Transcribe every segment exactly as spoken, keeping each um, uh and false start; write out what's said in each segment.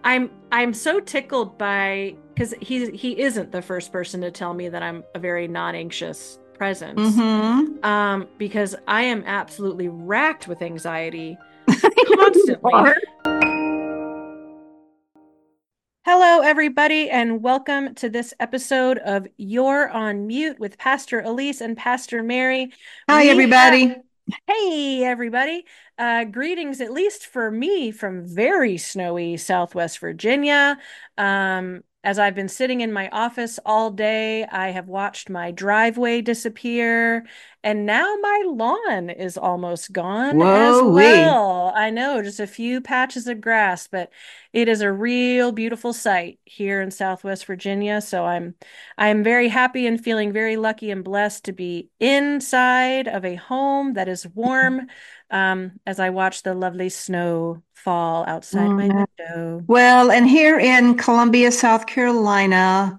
I'm I'm so tickled by because he's he isn't the first person to tell me that I'm a very non-anxious presence. Mm-hmm. Um, because I am absolutely racked with anxiety You constantly. are. Hello, everybody, and welcome to this episode of You're on Mute with Pastor Elise and Pastor Mary. Hi, We have, everybody. hey, everybody, uh, greetings, at least for me, from very snowy Southwest Virginia. Um, as I've been sitting in my office all day, I have watched my driveway disappear, and now my lawn is almost gone as Whoa-wee. well. I know, just a few patches of grass, but it is a real beautiful sight here in Southwest Virginia. So I'm I'm very happy and feeling very lucky and blessed to be inside of a home that is warm, um, as I watch the lovely snow fall outside my Mm. window. Well, and here in Columbia, South Carolina,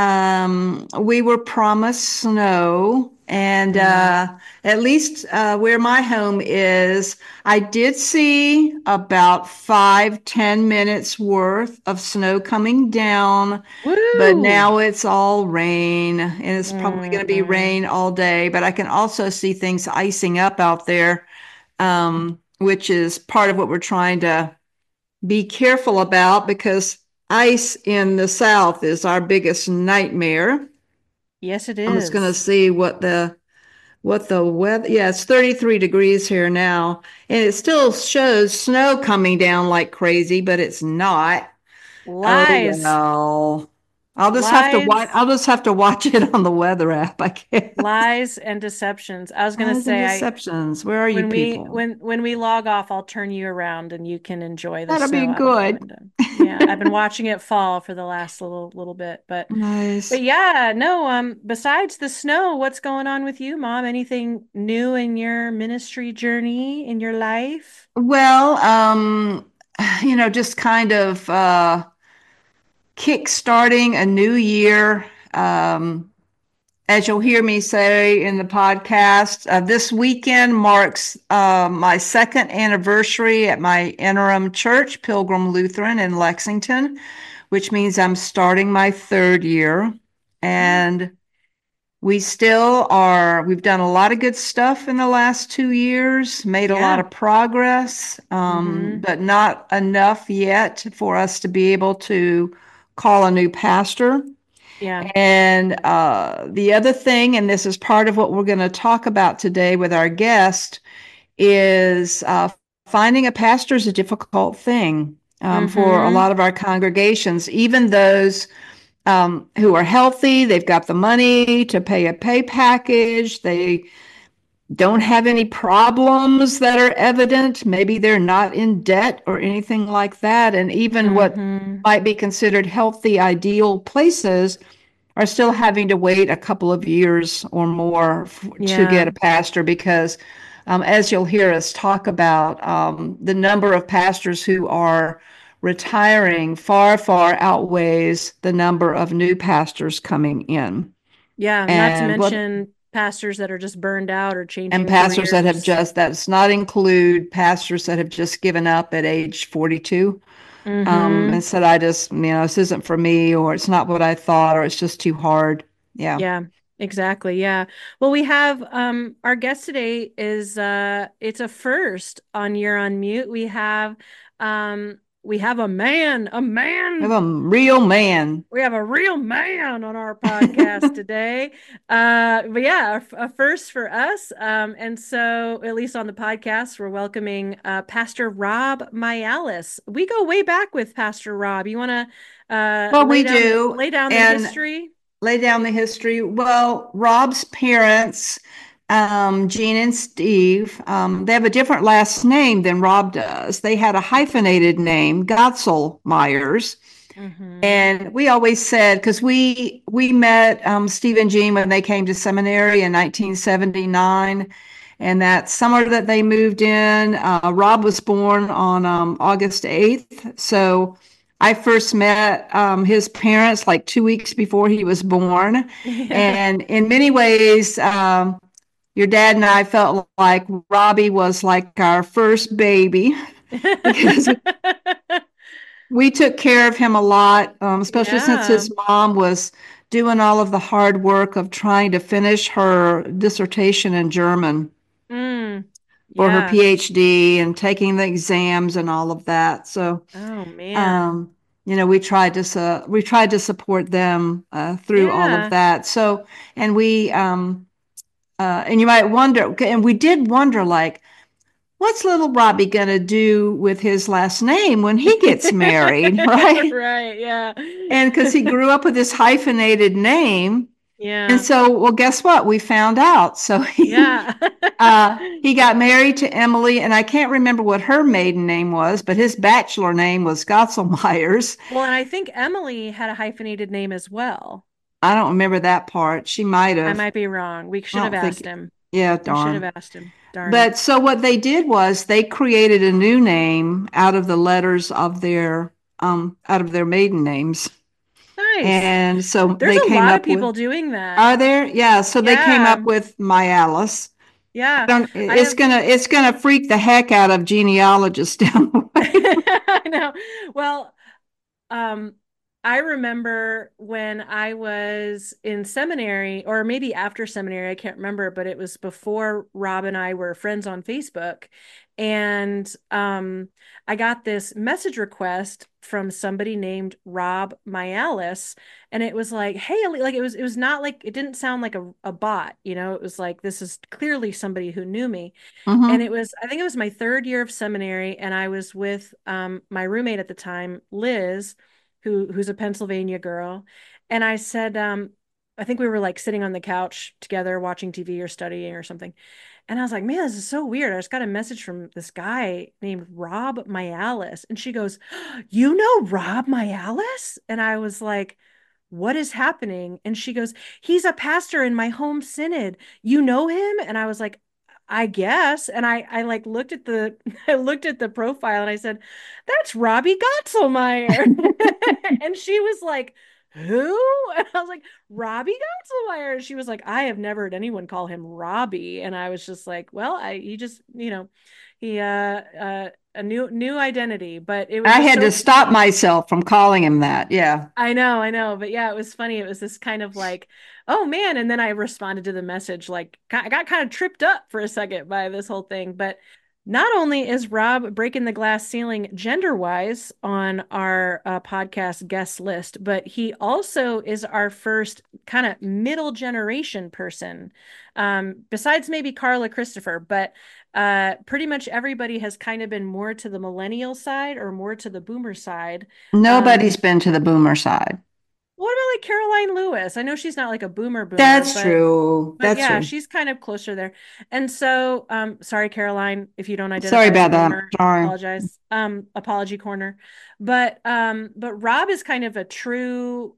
um, we were promised snow. And Mm. uh, at least uh, where my home is, I did see about five, ten minutes worth of snow coming down, but Woo! now it's all rain, and it's probably going to be Mm-mm. rain all day. But I can also see things icing up out there, um, which is part of what we're trying to be careful about because ice in the South is our biggest nightmare. Yes, it I'm just going to is. see what the what the weather. Yeah, it's thirty-three degrees here now, and it still shows snow coming down like crazy, but it's not. Oh Lies. well. I'll just have to watch. Lies. I'll just have to watch it on the weather app, I guess. Lies and deceptions. I was gonna Lies and say I deceptions. Where are you when we people? when when we log off, I'll turn you around and you can enjoy the That'll be snow out of the good. window. Yeah, I've been watching it fall for the last little little bit, but but Nice. yeah, no, um besides the snow, what's going on with you, Mom? Anything new in your ministry journey in your life? Well, um, you know, just kind of uh, kick-starting a new year. Um, as you'll hear me say in the podcast, uh, this weekend marks uh, my second anniversary at my interim church, Pilgrim Lutheran in Lexington, which means I'm starting my third year. And we still are, we've done a lot of good stuff in the last two years, made a lot Yeah. of progress, um, Mm-hmm. but not enough yet for us to be able to call a new pastor. Yeah. And uh, the other thing, and this is part of what we're going to talk about today with our guest, is uh, finding a pastor is a difficult thing um, for a Mm-hmm. lot of our congregations, even those um, who are healthy. They've got the money to pay a pay package. They don't have any problems that are evident. Maybe they're not in debt or anything like that. And even what Mm-hmm. might be considered healthy, ideal places are still having to wait a couple of years or more f- to get Yeah. a pastor because, um, as you'll hear us talk about, um, the number of pastors who are retiring far, far outweighs the number of new pastors coming in. Yeah. Not to And what mention pastors that are just burned out or and changing pastors that have careers. just, that does not include pastors that have just given up at age forty-two, um, Mm-hmm. and said, I just, you know, this isn't for me, or it's not what I thought, or it's just too hard. Yeah. Yeah, exactly. Yeah. Well, we have um our guest today is uh it's a first on You're on Mute. We have um we have a man, a Have man. a real man. We have a real man on our podcast today. Uh but yeah, a, a first for us. Um and so at least on the podcast, we're welcoming uh Pastor Rob Mialis. We go way back with Pastor Rob. You want to uh Well, lay we down the do. lay down the And history? lay down the history. Well, Rob's parents, um, Gene and Steve, um, they have a different last name than Rob does. They had a hyphenated name, Gotzel Myers. Mm-hmm. And we always said, because we we met um, Steve and Jean when they came to seminary in nineteen seventy-nine, and that summer that they moved in, uh, Rob was born on um, August eighth. So I first met um, his parents like two weeks before he was born, Yeah. and in many ways, um, your dad and I felt like Robbie was like our first baby because We took care of him a lot, um, especially since Yeah. his mom was doing all of the hard work of trying to finish her dissertation in German Mm. for her Yeah. PhD and taking the exams and all of that. So, Oh man. um, you know, we tried to su- we tried to support them uh, through all of Yeah. that. So, and we um, uh, and you might wonder, and we did wonder, like, what's little Robbie gonna do with his last name when he gets married, right? Right, yeah. And because he grew up with this hyphenated name. And Yeah. so, well, guess what? We found out. So he Yeah. uh, he got married to Emily, and I can't remember what her maiden name was, but his bachelor name was Gotzelmeyers. Well, and I think Emily had a hyphenated name as well. I don't remember that part. She might I have. might be wrong. We I should have don't asked think. him. Yeah, We should have darn. asked him. Darn it. But so what they did was they created a new name out of the letters of their um out of their maiden names. Nice. And so There's they a came lot of up with, people doing that. are there? Yeah, so they came Yeah. up with Myalice. Yeah. Don't, I it's have gonna it's gonna freak the heck out of genealogists down the way. I know. Well, Um, I remember when I was in seminary, or maybe after seminary, I can't remember, but it was before Rob and I were friends on Facebook. And um, I got this message request from somebody named Rob Myalice. And it was like, hey, Ali-" like it was, it was not like, it didn't sound like a, a bot, you know, it was like, this is clearly somebody who knew me. And it Mm-hmm. was, I think it was my third year of seminary, and I was with um, my roommate at the time, Liz, who who's a Pennsylvania girl. And I said, um, I think we were like sitting on the couch together watching T V or studying or something. And I was like, man, this is so weird. I just got a message from this guy named Rob Myalice. And she goes, you know Rob Myalice? And I was like, what is happening? And she goes, he's a pastor in my home synod. You know him? And I was like, I guess. And I I like looked at the I looked at the profile and I said, that's Robbie Gotzelmeyer. And she was like, who? And I was like, Robbie Gotzelmeyer. And she was like, I have never heard anyone call him Robbie. And I was just like, well, I he just, you know, he uh uh a new new identity. But it was I just had so to stop funny. myself from calling him that. Yeah. I know, I know, but yeah, it was funny. It was this kind of like, oh man, and then I responded to the message like I got kind of tripped up for a second by this whole thing. But not only is Rob breaking the glass ceiling gender-wise on our uh, podcast guest list, but he also is our first kind of middle generation person, um, besides maybe Carla Christopher. But uh, pretty much everybody has kind of been more to the millennial side or more to the boomer side. Um, Nobody's been to the boomer side. what about like Caroline Lewis? I know she's not like a boomer boomer, That's but true. but That's yeah, true. she's kind of closer there. And so, um, sorry, Caroline, if you don't Sorry identify as a about that. boomer, Sorry. apologize. Um, apology corner. But um, but Rob is kind of a true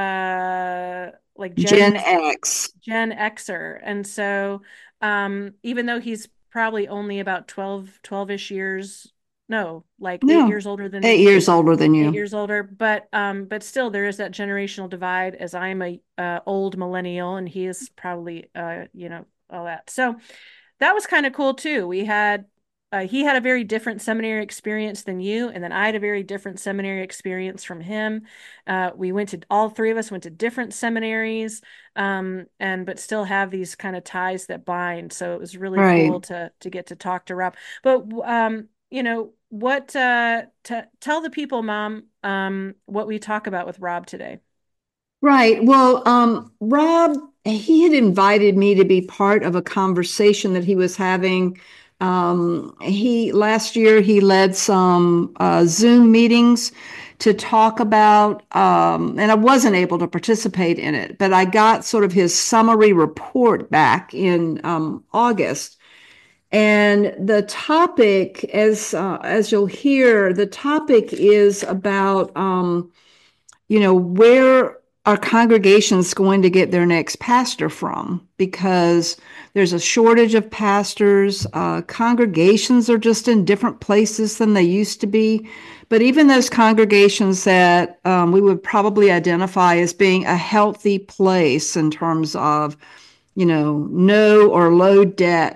uh like Gen Gen X. Gen Xer. And so um, even though he's probably only about twelve, twelve-ish years, no, like eight No, years older than eight me, years older than eight you. years older, but um but still there is that generational divide, as I'm a uh, old millennial and he is probably uh you know all that. So that was kind of cool too. We had uh, he had a very different seminary experience than you, and then I had a very different seminary experience from him. Uh, we went to all three of us went to different seminaries, um, and but still have these kind of ties that bind. So it was really Right. cool to to get to talk to Rob. But um, you know what? Uh, to tell the people, Mom, um, what we talk about with Rob today. Right. Well, um, Rob, he had invited me to be part of a conversation that he was having. Um, he last year he led some uh, Zoom meetings to talk about, um, and I wasn't able to participate in it, but I got sort of his summary report back in um, August. And the topic, as uh, as you'll hear, the topic is about um, you know, where are congregations going to get their next pastor from? Because there's a shortage of pastors. Uh, congregations are just in different places than they used to be. But even those congregations that um, we would probably identify as being a healthy place in terms of, you know, no or low debt,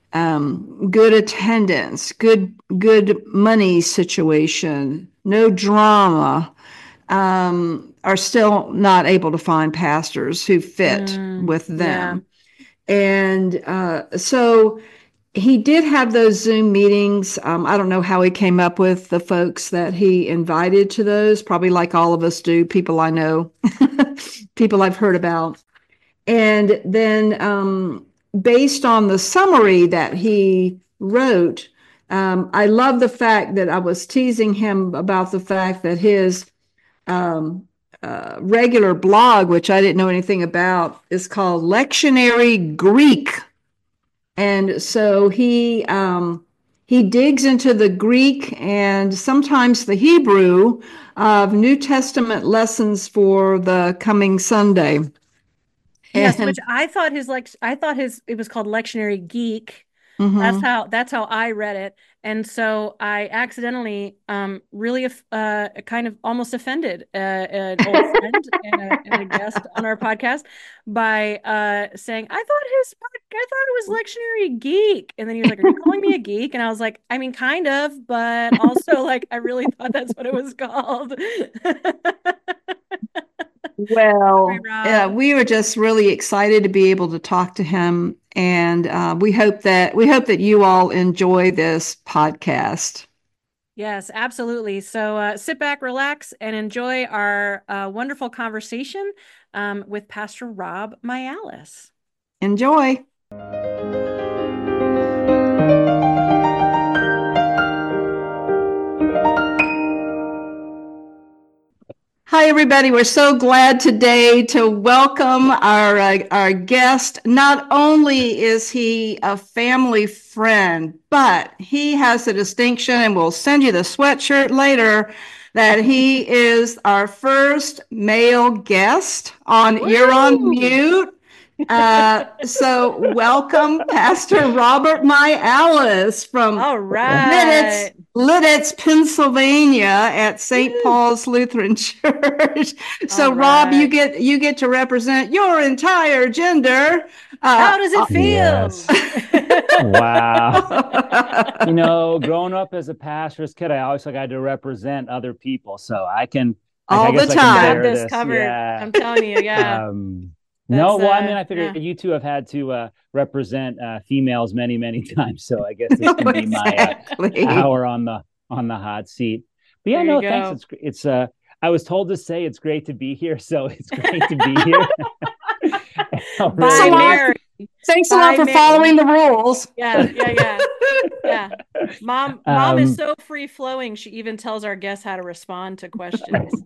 um, good attendance, good good money situation, no drama, um, are still not able to find pastors who fit Mm, with yeah. them. And uh, so he did have those Zoom meetings. Um, I don't know how he came up with the folks that he invited to those, probably like all of us do, people I know, people I've heard about. And then, um, based on the summary that he wrote, um, I love the fact that I was teasing him about the fact that his um, uh, regular blog, which I didn't know anything about, is called Lectionary Greek. And so he um, he digs into the Greek and sometimes the Hebrew of New Testament lessons for the coming Sunday. Yes, which And I thought his like I thought his it was called Lectionary Geek. That's mhm. how that's how I read it. And so I accidentally um really uh kind of almost offended uh, an old friend and a, and a guest on our podcast by uh saying I thought his I thought it was Lectionary Geek. And then he was like, "Are you calling me a geek?" And I was like, "I mean kind of, but also like I really thought that's what it was called." Sorry, Well, uh, Rob. we were just really excited to be able to talk to him, and uh, we hope that we hope that you all enjoy this podcast. Yes, absolutely. So uh, sit back, relax, and enjoy our uh, wonderful conversation um, with Pastor Rob Mialis. Enjoy. Hi, everybody. We're so glad today to welcome our uh, our guest. Not only is he a family friend, but he has the distinction, and we'll send you the sweatshirt later, that he is our first male guest on You're on Woo! Mute. Uh, so welcome, Pastor Robert Mialis from All Lidditz, right. Lidditz, Pennsylvania, at Saint Woo! Paul's Lutheran Church. All So, Rob, you right. get you get to represent your entire gender. How Uh, does it uh, feel? Yes. Wow. You know, growing up as a pastor's kid, I always like I had to represent other people. So I can, like, I all the guess I can You got time. share this this. covered. Yeah. I'm telling you, yeah. Um, no, That's well, I mean, uh I figure yeah. you two have had to uh, represent uh, females many, many times. So I guess this can be my uh, Exactly. hour on the on the hot seat. But yeah, There you no, thanks. go. It's it's uh I was told to say it's great to be here, so it's great to be here. Thanks a By Really lot. is. Mary. Thanks a lot By for Mary. following the rules. Yeah, yeah, yeah. Yeah. Mom, mom is Um, so free flowing. She even tells our guests how to respond to questions.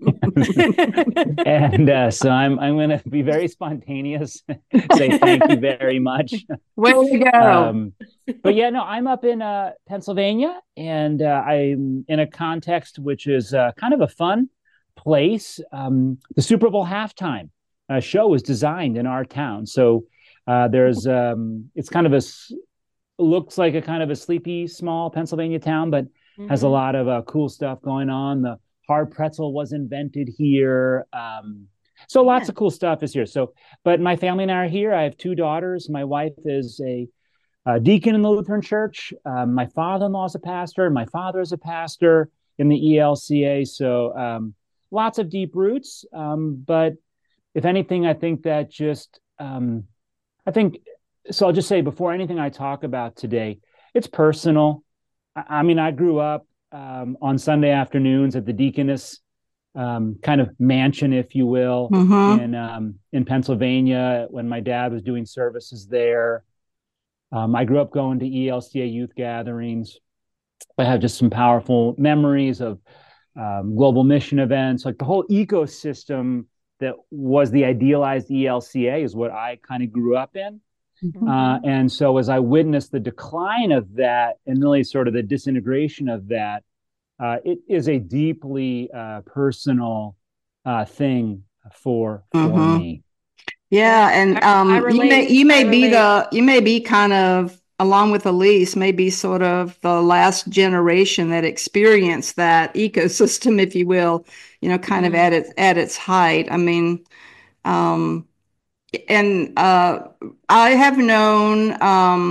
and uh, so I'm I'm going to be very spontaneous. Say thank you very much. Way to go. Um, but yeah, no, I'm up in uh, Pennsylvania, and uh, I'm in a context which is uh, kind of a fun place. Um, the Super Bowl halftime uh, show was designed in our town, so uh, there's um, it's kind of a looks like a kind of a sleepy small Pennsylvania town, but has a Mhm. lot of uh, cool stuff going on. The hard pretzel was invented here. Um, so lots Yeah. of cool stuff is here. So, but my family and I are here. I have two daughters. My wife is a, a deacon in the Lutheran Church. Um, my father-in-law is a pastor. My father is a pastor in the E L C A. So um, lots of deep roots. Um, but if anything, I think that just um, I think so. I'll just say before anything I talk about today, it's personal. I, I mean, I grew up um, on Sunday afternoons at the Deaconess um, kind of mansion, if you will, Mm-hmm. in um, in Pennsylvania when my dad was doing services there. Um, I grew up going to E L C A youth gatherings. I have just some powerful memories of um, global mission events, like the whole ecosystem that was the idealized E L C A is what I kind of grew up in. Uh, Mhm. and so as I witnessed the decline of that and really sort of the disintegration of that, uh, it is a deeply uh, personal uh, thing for for Mm-hmm. me. Yeah. Yeah, and I, I um, you may relate. you I may be relate. the you may be kind of along with Elise, maybe sort of the last generation that experienced that ecosystem, if you will, you know, kind of Mm. at its at its height. I mean, um, and uh, I have known um,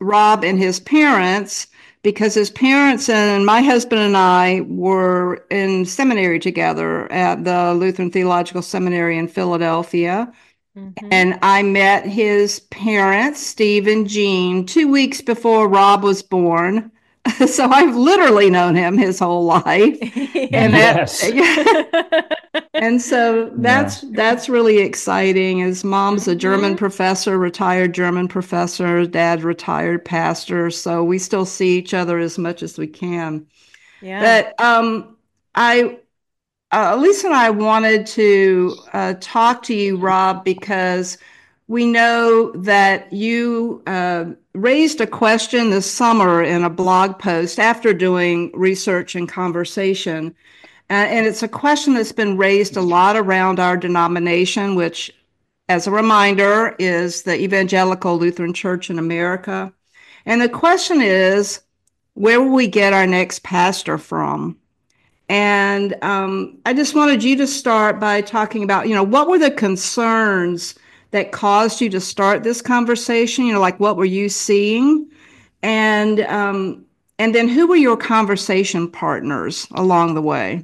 Rob and his parents because his parents and my husband and I were in seminary together at the Lutheran Theological Seminary in Philadelphia. Mm-hmm. And I met his parents, Steve and Jean, two weeks before Rob was born. So I've literally known him his whole life. And that, Yes. and so that's Yeah. that's really exciting. His mom's a German Mhm. professor, retired German professor, dad retired pastor. So we still see each other as much as we can. Yeah. But um, I uh, Lisa and I wanted to uh, talk to you, Rob, because we know that you uh, raised a question this summer in a blog post after doing research and conversation. Uh, and it's a question that's been raised a lot around our denomination, which, as a reminder, is the Evangelical Lutheran Church in America. And the question is, where will we get our next pastor from? And um, I just wanted you to start by talking about, you know, what were the concerns that caused you to start this conversation? You know, like what were you seeing? And um, and then who were your conversation partners along the way?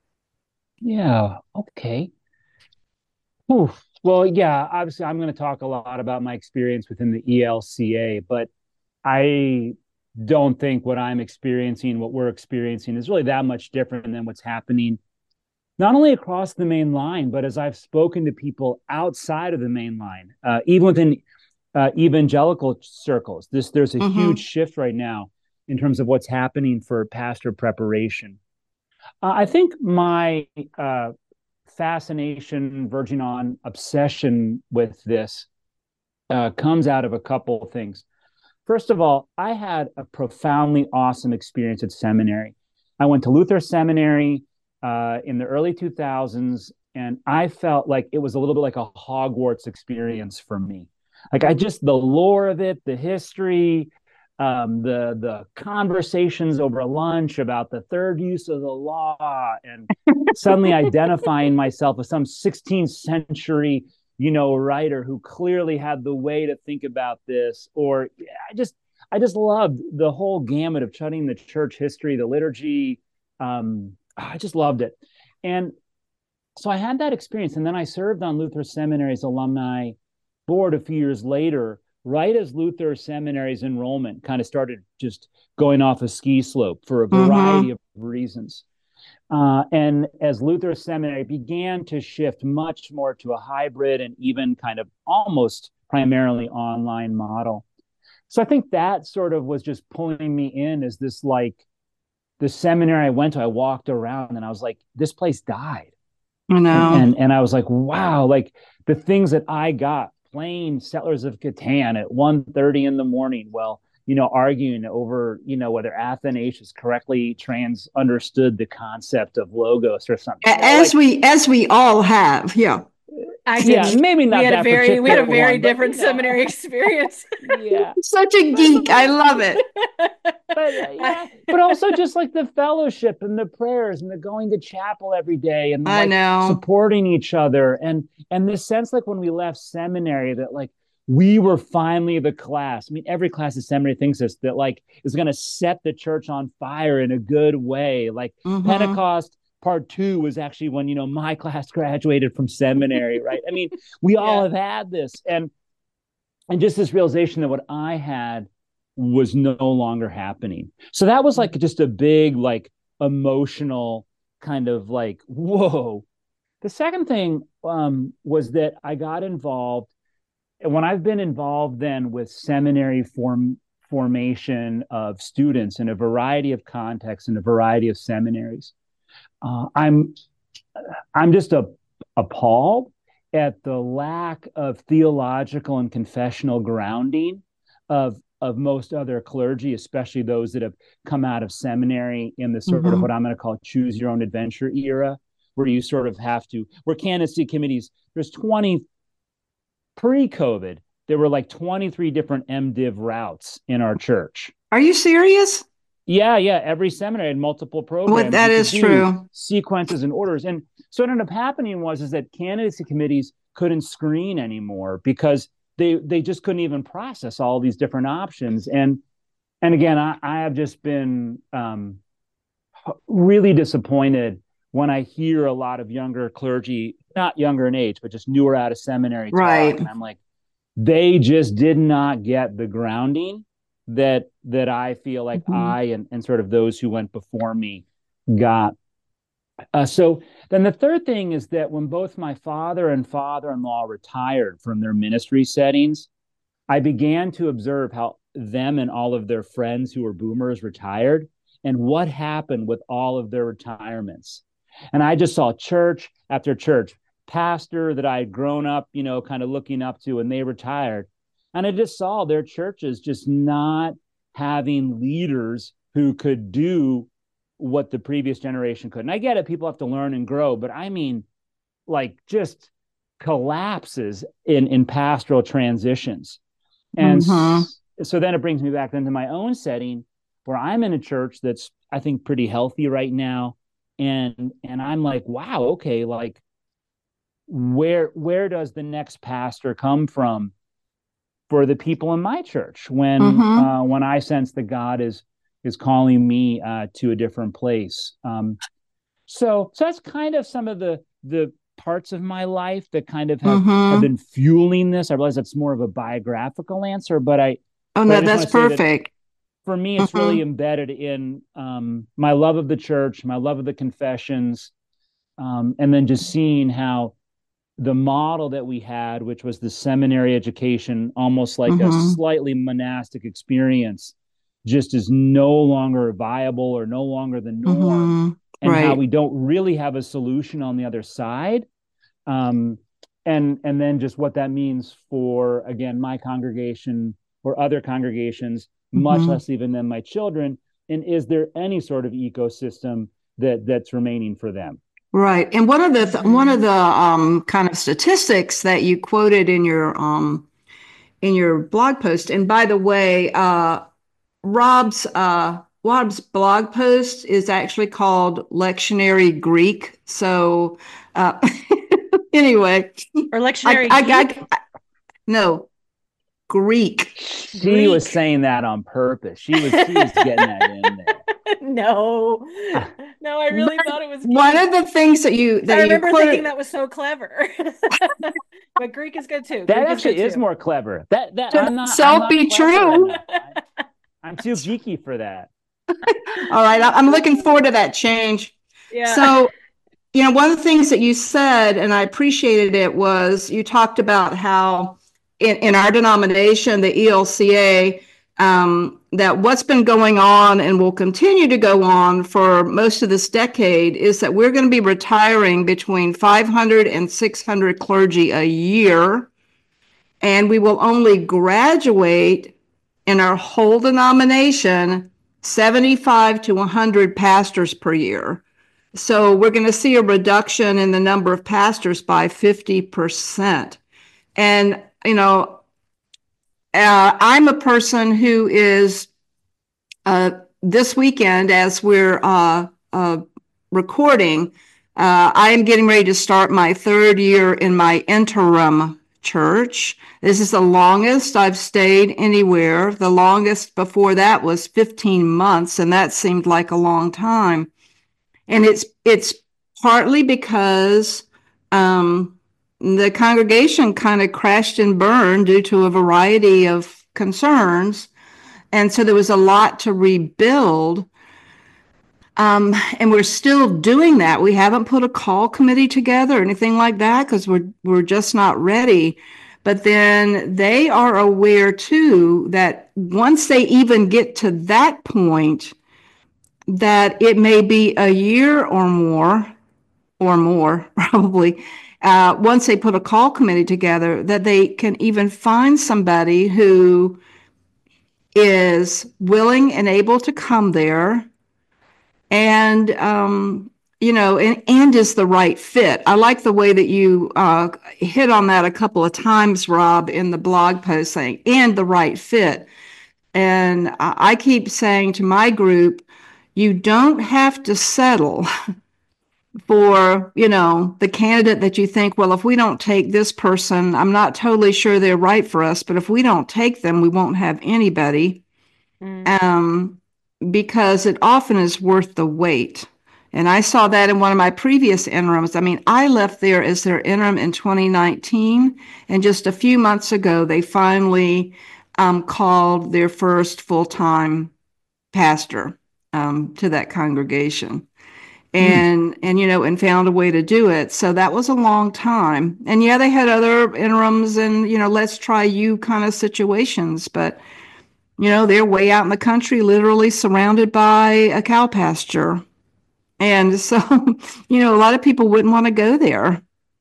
Yeah. Okay. Oof. Well, yeah, obviously I'm going to talk a lot about my experience within the E L C A, but I don't think what I'm experiencing, what we're experiencing, is really that much different than what's happening not only across the main line, but as I've spoken to people outside of the main line, uh, even within uh, evangelical circles. This there's a Mm-hmm. huge shift right now in terms of what's happening for pastor preparation. Uh, I think my uh, fascination, verging on obsession with this, uh, comes out of a couple of things. First of all, I had a profoundly awesome experience at seminary. I went to Luther Seminary uh, in the early two thousands, and I felt like it was a little bit like a Hogwarts experience for me. Like I just, the lore of it, the history, um, the the conversations over lunch about the third use of the law, and suddenly identifying myself as some sixteenth century, you know, writer who clearly had the way to think about this. Or I just, I just loved the whole gamut of studying the church history, the liturgy. Um, I just loved it. And so I had that experience. And then I served on Luther Seminary's alumni board a few years later, right as Luther Seminary's enrollment kind of started just going off a ski slope for a variety Mm-hmm. of reasons. Uh, and as Luther Seminary began to shift much more to a hybrid and even kind of almost primarily online model. So I think that sort of was just pulling me in as this, like, the seminary I went to, I walked around and I was like, this place died. I And, know. and, and I was like, wow, like the things that I got playing Settlers of Catan at one thirty in the morning, well, you know, arguing over, you know, whether Athanasius correctly trans understood the concept of logos or something. You know, As like, we as we all have, yeah. I yeah, didn't. maybe We not had a that very we had a particular very one, but, different you know, seminary experience. yeah. Such a geek. I love it. But uh, yeah, but also just like the fellowship and the prayers and the going to chapel every day and the, I like know. supporting each other, and and this sense, like when we left seminary, that like we were finally the class. I mean, every class at seminary thinks this, that like is going to set the church on fire in a good way. Like Mm-hmm. Pentecost part two was actually when, you know, my class graduated from seminary, right? I mean, we all Yeah. have had this, and and just this realization that what I had was no longer happening. So that was like just a big, like, emotional kind of like, whoa. The second thing um, was that I got involved, and when I've been involved then with seminary form formation of students in a variety of contexts, in a variety of seminaries, uh, I'm I'm just a, appalled at the lack of theological and confessional grounding of of most other clergy, especially those that have come out of seminary in the sort Mm-hmm. of what I'm going to call choose your own adventure era, where you sort of have to, where candidacy committees, there's twenty, pre-COVID, there were like twenty-three different MDiv routes in our church. Are you serious? Yeah, yeah. Every seminary had multiple programs. Well, that You could is do true. sequences and orders. And so what ended up happening was is that candidacy committees couldn't screen anymore because they they just couldn't even process all these different options. And and again, I, I have just been um, really disappointed when I hear a lot of younger clergy, not younger in age, but just newer out of seminary talk. Right. And I'm like, they just did not get the grounding that that I feel like mm-hmm. I and, and sort of those who went before me got. Uh, so then the third thing is that when both my father and father-in-law retired from their ministry settings, I began to observe how them and all of their friends who were boomers retired and what happened with all of their retirements. And I just saw church after church, pastor that I had grown up, you know, kind of looking up to, and they retired. And I just saw their churches just not having leaders who could do what the previous generation could. And I get it, people have to learn and grow, but I mean, like just collapses in, in pastoral transitions. And mm-hmm. so, so then it brings me back into my own setting where I'm in a church that's, I think, pretty healthy right now. And, and I'm like, wow, okay, like where, where does the next pastor come from for the people in my church when, mm-hmm. uh, when I sense that God is, is calling me uh, to a different place. Um, so, so that's kind of some of the, the parts of my life that kind of have, mm-hmm. have been fueling this. I realize that's more of a biographical answer, but I, oh no, that's perfect. For me, it's mm-hmm. really embedded in um, my love of the church, my love of the confessions, um, and then just seeing how the model that we had, which was the seminary education, almost like mm-hmm. a slightly monastic experience, just is no longer viable or no longer the norm, mm-hmm. and right. how we don't really have a solution on the other side. Um, and, and then just what that means for, again, my congregation or other congregations, mm-hmm. much less even than my children. And is there any sort of ecosystem that that's remaining for them? Right. And one of the, th- one of the um, kind of statistics that you quoted in your, um, in your blog post, and by the way, uh, Rob's uh, Rob's blog post is actually called Lectionary Greek. So uh, anyway, or Lectionary I, I, I, I, no Greek. She Greek. was saying that on purpose. She was she was getting that in there. No, no, I really thought it was Greek. One of the things that you that I remember you quoted, thinking that was so clever. But Greek is good too. That Greek actually is, is more clever. That that to I'm not self I'm not be true. I'm too geeky for that. All right. I'm looking forward to that change. Yeah. So, you know, one of the things that you said, and I appreciated it, was you talked about how in, in our denomination, the E L C A, um, that what's been going on and will continue to go on for most of this decade is that we're going to be retiring between five hundred and six hundred clergy a year, and we will only graduate in our whole denomination, seventy-five to one hundred pastors per year. So we're going to see a reduction in the number of pastors by fifty percent. And, you know, uh, I'm a person who is, uh, this weekend, as we're uh, uh, recording, uh, I am getting ready to start my third year in my interim church. This is the longest I've stayed anywhere. The longest before that was fifteen months, and that seemed like a long time. And it's it's partly because um, the congregation kind of crashed and burned due to a variety of concerns, and so there was a lot to rebuild. Um, and we're still doing that. We haven't put a call committee together or anything like that because we're we're just not ready. But then they are aware too that once they even get to that point, that it may be a year or more, or more probably, uh, once they put a call committee together, that they can even find somebody who is willing and able to come there and, um, you know, and, and is the right fit. I like the way that you uh, hit on that a couple of times, Rob, in the blog post saying, and the right fit. And I, I keep saying to my group, you don't have to settle for, you know, the candidate that you think, well, if we don't take this person, I'm not totally sure they're right for us, but if we don't take them, we won't have anybody. Mm. Um, because it often is worth the wait. And I saw that in one of my previous interims. I mean, I left there as their interim in twenty nineteen, and just a few months ago, they finally um, called their first full-time pastor um, to that congregation. Mm. And and you know and found a way to do it. So that was a long time. And yeah, they had other interims and you know let's try you kind of situations, but you know, they're way out in the country, literally surrounded by a cow pasture. And so, you know, a lot of people wouldn't want to go there.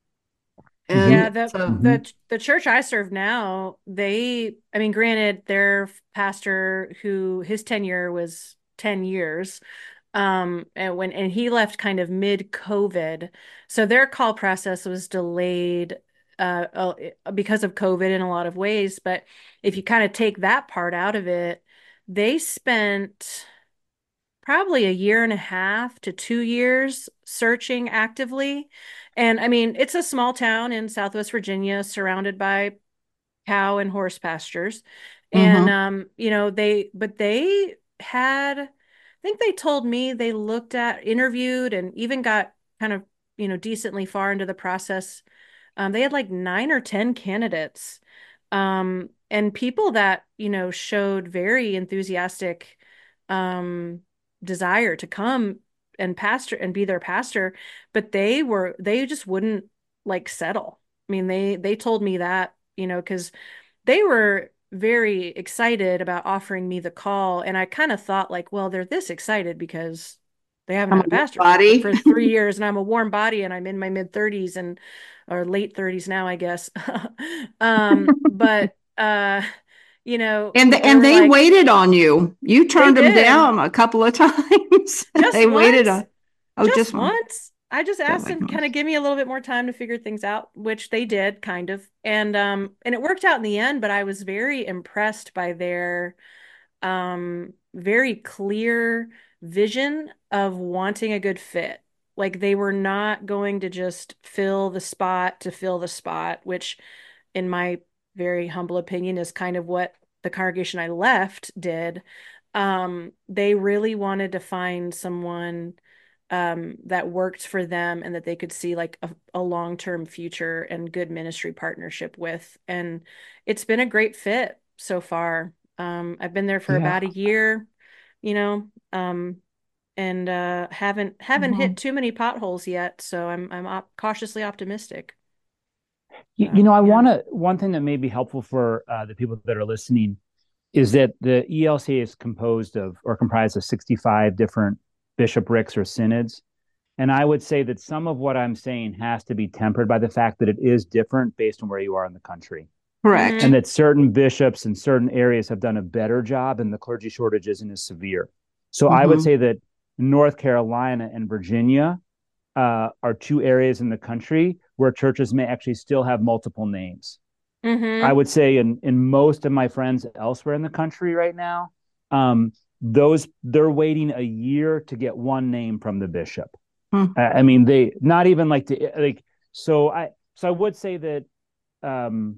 Yeah. Yeah, And the so, Hmm. the the church I serve now, they, I mean, granted, their pastor who his tenure was ten years, um, and when and he left kind of mid-COVID, so their call process was delayed uh uh, because of COVID in a lot of ways. But if you kind of take that part out of it, they spent probably a year and a half to two years searching actively. And I mean, it's a small town in Southwest Virginia surrounded by cow and horse pastures. And, mhm, um, you know, they, but they had, I think they told me they looked at, interviewed, and even got kind of, you know, decently far into the process. Um, they had like nine or ten candidates, um, and people that, you know, showed very enthusiastic, um, desire to come and pastor and be their pastor, but they were, they just wouldn't like settle. I mean, they, they told me that, you know, because they were very excited about offering me the call. And I kind of thought like, well, they're this excited because they haven't I'm had a a pastor for, body. for three years and I'm a warm body and I'm in my mid thirties and or late thirties now, I guess. um, but uh, you know, And they and were they like, waited on you. You they turned them did down a couple of times. just They waited once, on. Oh, just just one. once. I just That asked makes them to kind of sense. give me a little bit more time to figure things out, which they did kind of. And um and it worked out in the end, but I was very impressed by their um very clear vision of wanting a good fit. Like they were not going to just fill the spot to fill the spot, which in my very humble opinion is kind of what the congregation I left did. Um, they really wanted to find someone um that worked for them and that they could see like a, a long-term future and good ministry partnership with. And it's been a great fit so far. Um, I've been there for Yeah. about a year, you know, um, and uh, haven't haven't hit Mhm. too many potholes yet, so I'm I'm op cautiously optimistic. You, you So know, I yeah. want to, one thing that may be helpful for uh, the people that are listening is that the E L C A is composed of or comprised of sixty-five different bishoprics or synods. And I would say that some of what I'm saying has to be tempered by the fact that it is different based on where you are in the country. And Correct. Mm-hmm. that certain bishops in certain areas have done a better job and the clergy shortage isn't as severe. So I would Hmm. say that North Carolina and Virginia uh, are two areas in the country where churches may actually still have multiple names. I Mm-hmm. would say in in most of my friends elsewhere in the country right now, um, those they're waiting a year to get one name from the bishop. I mean, they not even like to like. So I so I would say that um,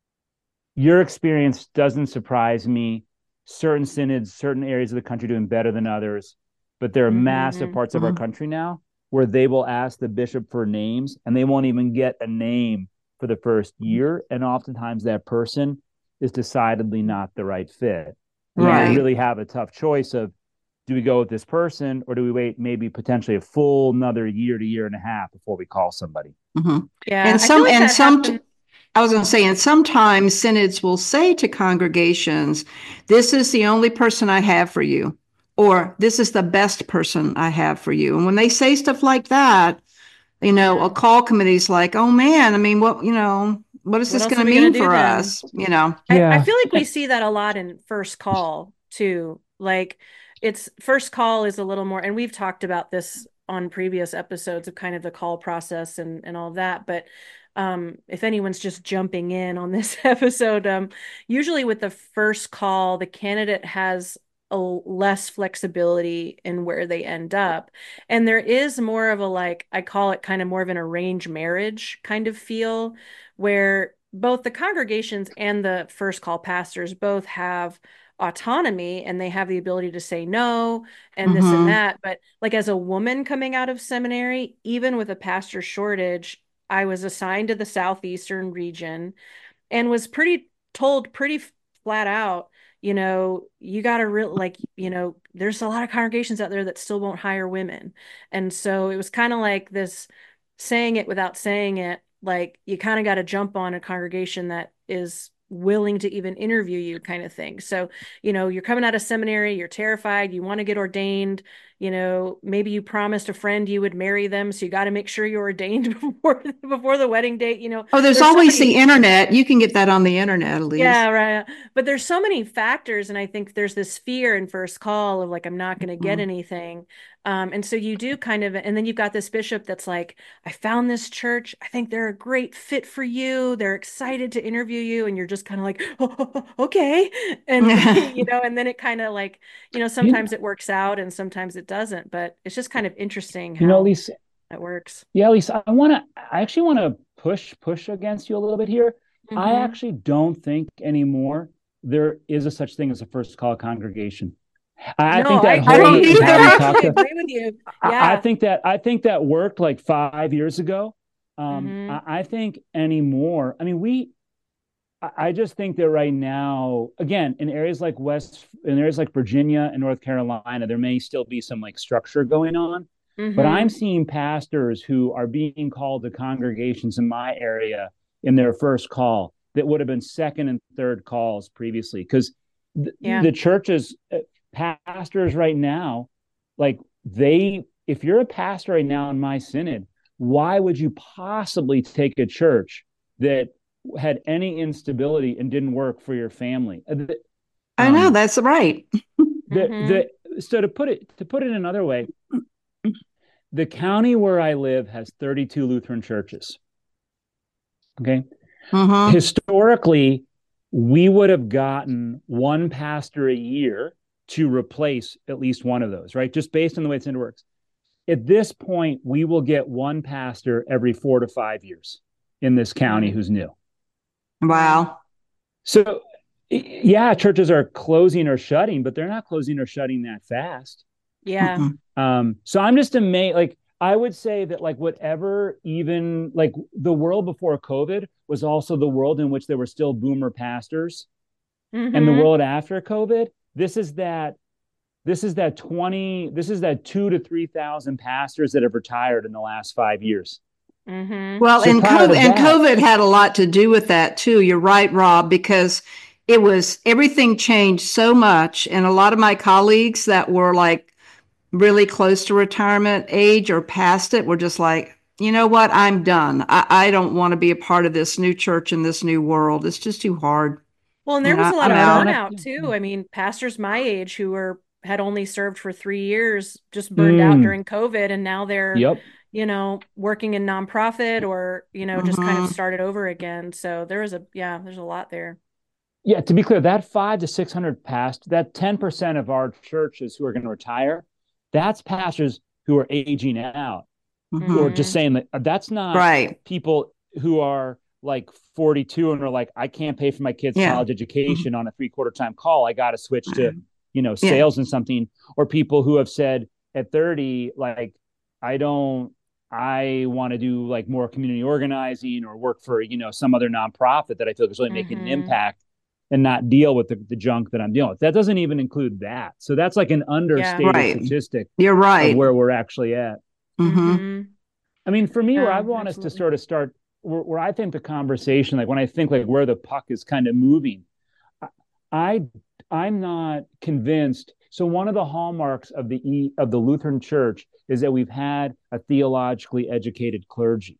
your experience doesn't surprise me. Certain synods, certain areas of the country doing better than others, but there are massive Mm-hmm. parts of our Hmm. country now where they will ask the bishop for names and they won't even get a name for the first year. And oftentimes that person is decidedly not the right fit. And then they Yeah. Right. really have a tough choice of do we go with this person or do we wait maybe potentially a full another year to year and a half before we call somebody? Hmm. Yeah. And I feel some like and that some happened. I was going to say, and sometimes synods will say to congregations, this is the only person I have for you, or this is the best person I have for you. And when they say stuff like that, you know, a Yeah. call committee's like, oh man, I mean, what, you know, what is What this else going are to we gonna mean do for then? us? You know? I, I Yeah. feel like we see that a lot in First Call too. Like it's First Call is a little more, and we've talked about this on previous episodes of kind of the call process and and all of that. But um, if anyone's just jumping in on this episode, um, usually with the first call, the candidate has a less flexibility in where they end up. And there is more of a, like, I call it kind of more of an arranged marriage kind of feel, where both the congregations and the first call pastors both have autonomy and they have the ability to say no and this and Mm-hmm. that. But like as a woman coming out of seminary, even with a pastor shortage, I was assigned to the southeastern region and was pretty told pretty flat out, you know, you got to real like, you know, there's a lot of congregations out there that still won't hire women. And so it was kind of like this saying it without saying it, like you kind of got to jump on a congregation that is willing to even interview you kind of thing. So, you know, you're coming out of seminary, you're terrified, you want to get ordained, you know, maybe you promised a friend you would marry them, so you got to make sure you're ordained before before the wedding date, you know. Oh, there's There's so always many. the internet. You can get that on the internet, at least. Yeah, right. But there's so many factors, and I think there's this fear in first call of like, I'm not going to get Mhm. anything. Um, and so you do kind of, and then you've got this bishop that's like, I found this church. I think they're a great fit for you. They're excited to interview you. And you're just kind of like, oh, okay. And, you know, and then it kind of like, you know, You, sometimes it works out and sometimes it doesn't. But it's just kind of interesting you know, how Lisa, it works. yeah, Lisa, I want to, I actually want to push, push against you a little bit here. I Mm-hmm. actually don't think anymore there is a such thing as a first call congregation. I No, think I that I don't whole, agree. and I having either. talked actually to, agree with you. I, I Yeah. think that, I think that worked like five years ago. Um, Mm-hmm. I, I think anymore. I mean, we, I I just think that right now, again, in areas like West, in areas like Virginia and North Carolina, there may still be some like structure going on. But I'm Mm-hmm. seeing pastors who are being called to congregations in my area in their first call that would have been second and third calls previously. Because th- Yeah. the churches, uh, pastors right now, like they, if you're a pastor right now in my synod, why would you possibly take a church that had any instability and didn't work for your family? I know, Um, that's right. the Mm-hmm. the so to put it to put it another way, the county where I live has thirty-two Lutheran churches. Okay. Mm-hmm. Historically, we would have gotten one pastor a year to replace at least one of those, right? Just based on the way it works. At this point, we will get one pastor every four to five years in this county Mm. who's new. Wow. Wow. So, yeah, churches are closing or shutting, but they're not closing or shutting that fast. Yeah. Mm-mm. Um, so I'm just amazed. Like, I would say that, like, whatever, even like the world before COVID was also the world in which there were still boomer pastors, and the Mm-hmm. world after COVID, this is that, this is that twenty, this is that two to three thousand pastors that have retired in the last five years. Mm-hmm. Well, So and prior COVID, to and that, COVID had a lot to do with that too. You're right, Rob, because it was everything changed so much. And a lot of my colleagues that were like really close to retirement age or past it were just like, you know what, I'm done. I, I don't want to be a part of this new church in this new world. It's just too hard. Well, and You there was know, a lot I'm of yeah, no, and out. I, burnout yeah, too. yeah. I mean, pastors my age who were had only served for three years just burned out Mm, during COVID, and now they're, yep. you know, working in nonprofit or, you know, just kind of Mm-hmm. started over again. So there was a, yeah, there's a lot there. Yeah, to be clear, that five to six hundred past, that ten percent of our churches who are going to retire, that's pastors who are aging out, or Mm-hmm. just Mm-hmm. saying that that's not Right. people who are like forty-two and are like, I can't pay for my kids' Yeah. college education on a three quarter time call. I got to switch to, Mm-hmm. you know, Yeah. sales and something. Or people who have said at thirty, like, I don't, I want to do like more community organizing or work for, you know, some other nonprofit that I feel is really making an Mm-hmm. impact and not deal with the, the junk that I'm dealing with. That doesn't even include that. So that's like an Yeah. understated Right. statistic You're of right. where we're actually at. Mm-hmm. Mm-hmm. I mean, for me, where I No, want us to absolutely. sort of start, where, where I think the conversation, like when I think like where the puck is kind of moving, I I'm not convinced. So one of the hallmarks of the e, of the Lutheran Church is that we've had a theologically educated clergy.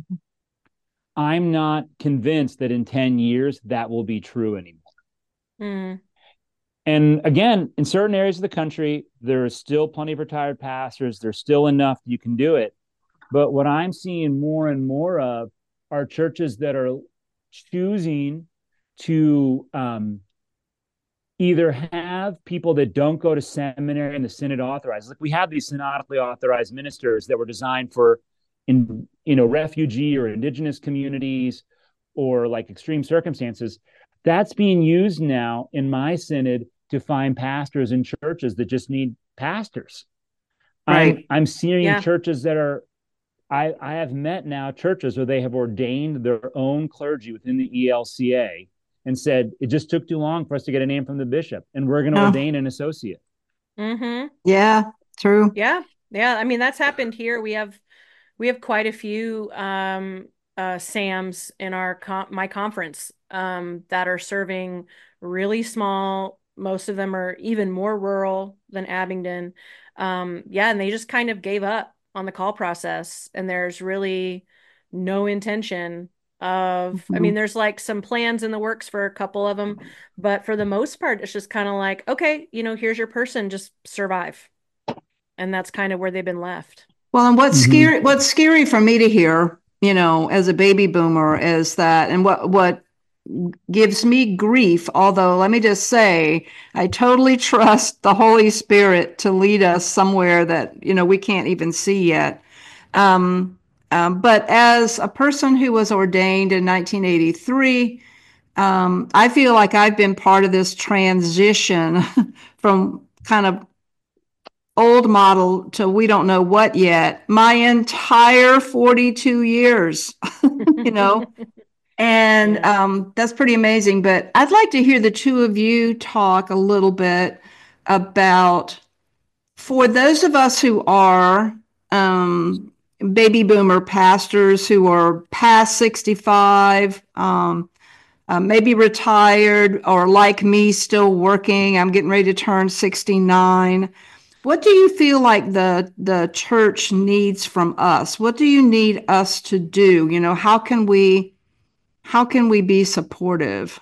I'm not convinced that in ten years that will be true anymore. Mm. And again, in certain areas of the country, there is still plenty of retired pastors. There's still enough you can do it. But what I'm seeing more and more of are churches that are choosing to um, either have people that don't go to seminary and the synod authorized. Like we have these synodically authorized ministers that were designed for, in you know, refugee or indigenous communities or like extreme circumstances. That's being used now in my synod to find pastors in churches that just need pastors. I'm Right. I'm seeing Yeah. churches that are I, I have met now churches where they have ordained their own clergy within the E L C A and said it just took too long for us to get a name from the bishop, and we're going to Oh, ordain an associate. Mm-hmm. yeah, true. Yeah. Yeah. I mean, that's happened here. We have we have quite a few um uh SAMs in our com my conference um that are serving really small. Most of them are even more rural than Abingdon. Um, yeah, and they just kind of gave up on the call process, and there's really no intention of, I mean, Mhm. there's like some plans in the works for a couple of them, but for the most part, it's just kind of like, okay, you know, here's your person, just survive. And that's kind of where they've been left. Well, and what's Mm-hmm. scary, what's scary for me to hear, you know, as a baby boomer is that, and what, what gives me grief, although let me just say, I totally trust the Holy Spirit to lead us somewhere that, you know, we can't even see yet. Um, um, but as a person who was ordained in nineteen eighty-three, um, I feel like I've been part of this transition from kind of old model to we don't know what yet, my entire forty-two years, you know, and Yeah. um, that's pretty amazing. But I'd like to hear the two of you talk a little bit about, for those of us who are um, baby boomer pastors who are past sixty-five, um, uh, maybe retired, or like me, still working. I'm getting ready to turn sixty-nine. What do you feel like the the church needs from us? What do you need us to do? You know, how can we how can we be supportive?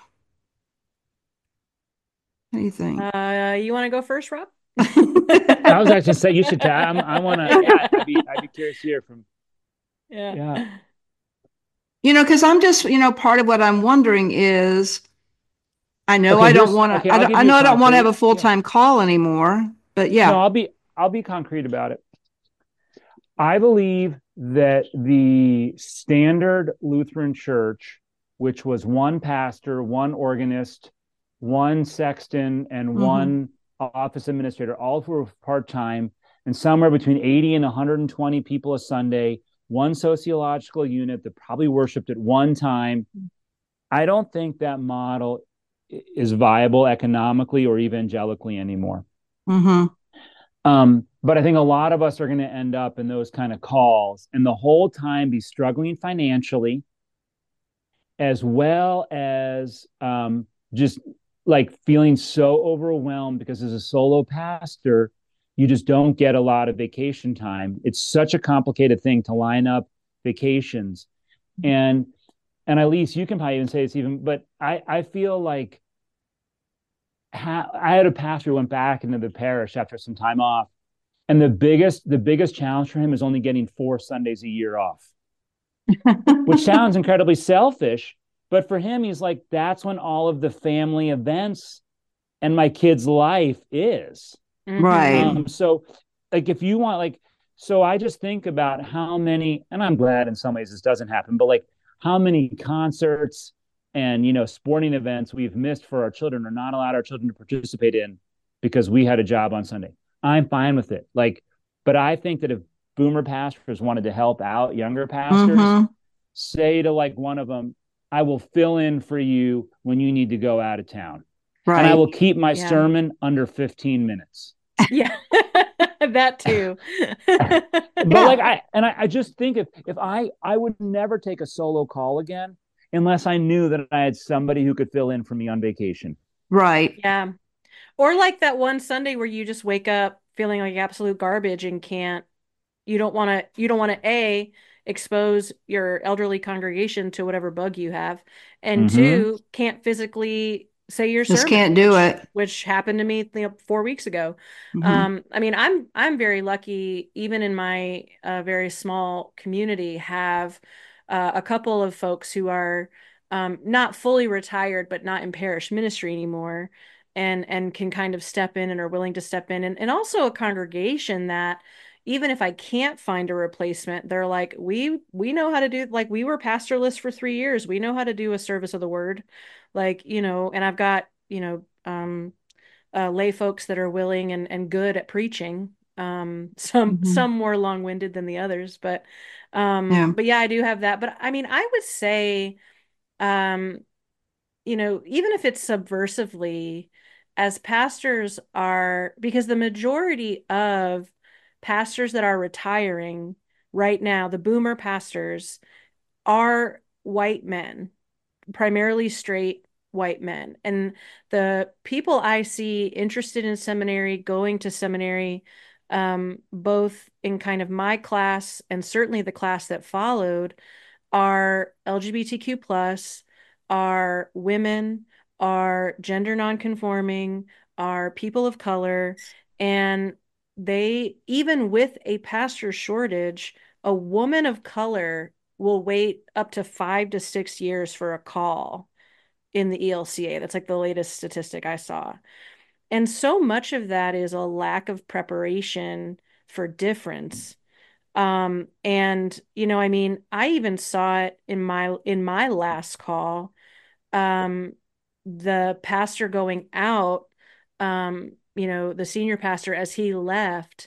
What do you think? Uh, you want to go first, Rob? I was actually say you should. Ta- I'm, I want to. Yeah, I'd be. I'd be curious to hear from. Yeah. Yeah. You know, because I'm just, you know, part of what I'm wondering is, I know Okay. I don't Here's. want to, Okay. I, I'll don't, give I you a know I don't want to have concrete. a full Yeah. time call anymore, but No, yeah. I'll be. I'll be concrete about it. I believe that the standard Lutheran church, which was one pastor, one organist, one sexton, and Mm-hmm. one office administrator, all who were part time, and somewhere between eighty and one hundred twenty people a Sunday, one sociological unit that probably worshiped at one time. I don't think that model is viable economically or evangelically anymore. Mm-hmm. Um, but I think a lot of us are going to end up in those kind of calls and the whole time be struggling financially, as well as um, just like feeling so overwhelmed because as a solo pastor, you just don't get a lot of vacation time. It's such a complicated thing to line up vacations. And and at least you can probably even say it's even, but I, I feel like ha- I had a pastor who went back into the parish after some time off. And the biggest the biggest challenge for him is only getting four Sundays a year off, which sounds incredibly selfish. But for him, he's like, that's when all of the family events and my kid's life is. Mm-hmm. Right. Um, so, like, if you want, like, so I just think about how many, and I'm glad in some ways this doesn't happen, but like how many concerts and, you know, sporting events we've missed for our children or not allowed our children to participate in because we had a job on Sunday. I'm fine with it. Like, but I think that if boomer pastors wanted to help out younger pastors, Mm-hmm. say to like one of them, I will fill in for you when you need to go out of town. And I Right. will keep my Yeah. sermon under fifteen minutes. Yeah. That too. But Yeah. like I and I, I just think if if I I would never take a solo call again unless I knew that I had somebody who could fill in for me on vacation. Right. Yeah. Or like that one Sunday where you just wake up feeling like absolute garbage and can't, you don't want to, you don't want to A, expose your elderly congregation to whatever bug you have, and Mm-hmm. two, can't physically say your Just sermon, can't do which it. which happened to me, you know, four weeks ago. Mm-hmm. Um, I mean, I'm I'm very lucky, even in my uh, very small community, have uh, a couple of folks who are um, not fully retired, but not in parish ministry anymore. and and can kind of step in and are willing to step in. And, and also a congregation that even if I can't find a replacement, they're like, we we know how to do, like, we were pastorless for three years. We know how to do a service of the word. Like, you know, and I've got, you know, um uh, lay folks that are willing and, and good at preaching. Um, some Mhm. some more long-winded than the others, but um, Yeah. but yeah, I do have that. But I mean, I would say, um, you know, even if it's subversively, as pastors are, because the majority of pastors that are retiring right now, the boomer pastors, are white men, primarily straight white men. And the people I see interested in seminary, going to seminary, um, both in kind of my class and certainly the class that followed, are L G B T Q plus, are women, are gender nonconforming, are people of color, and they, even with a pastor shortage, a woman of color will wait up to five to six years for a call in the E L C A. That's like the latest statistic I saw. And so much of that is a lack of preparation for difference. Um, and you know, I mean, I even saw it in my in my last call. Um, the pastor going out, um, you know, the senior pastor as he left,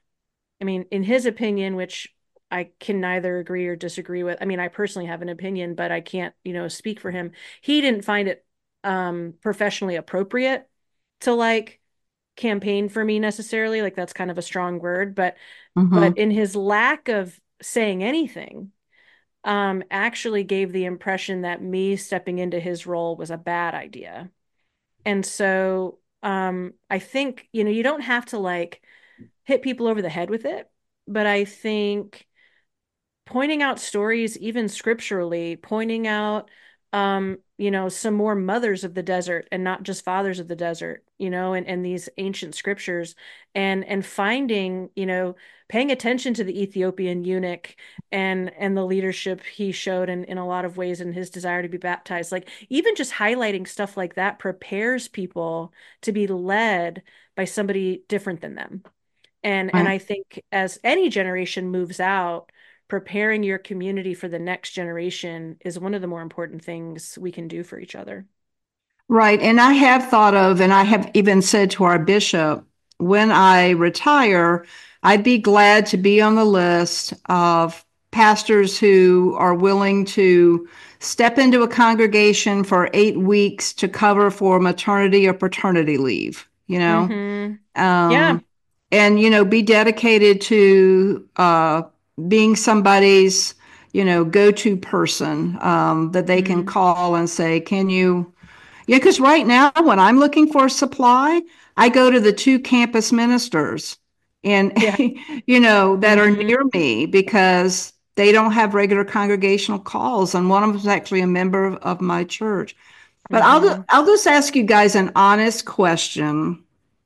I mean, in his opinion, which I can neither agree or disagree with. I mean, I personally have an opinion, but I can't, you know, speak for him. He didn't find it um professionally appropriate to like campaign for me necessarily. Like that's kind of a strong word, but but Hmm. in his lack of saying anything, um, actually gave the impression that me stepping into his role was a bad idea. And so um I think, you know, you don't have to like hit people over the head with it, but I think pointing out stories, even scripturally, pointing out, um, you know, some more mothers of the desert and not just fathers of the desert, you know, and, and these ancient scriptures, and and finding, you know, paying attention to the Ethiopian eunuch and and the leadership he showed in, in a lot of ways in his desire to be baptized. Like even just highlighting stuff like that prepares people to be led by somebody different than them. And and Right. I think as any generation moves out, preparing your community for the next generation is one of the more important things we can do for each other. Right. And I have thought of, and I have even said to our bishop, when I retire, I'd be glad to be on the list of pastors who are willing to step into a congregation for eight weeks to cover for maternity or paternity leave, you know? Mm-hmm. Yeah. Um, and, you know, be dedicated to uh, being somebody's, you know, go-to person um, that they can Mm-hmm. call and say, can you? Yeah, because right now, when I'm looking for supply, I go to the two campus ministers and, Yeah. you know, that are Mm-hmm. near me because they don't have regular congregational calls. And one of them is actually a member of, of my church. But I'll, ju- Mm-hmm. I'll just ask you guys an honest question.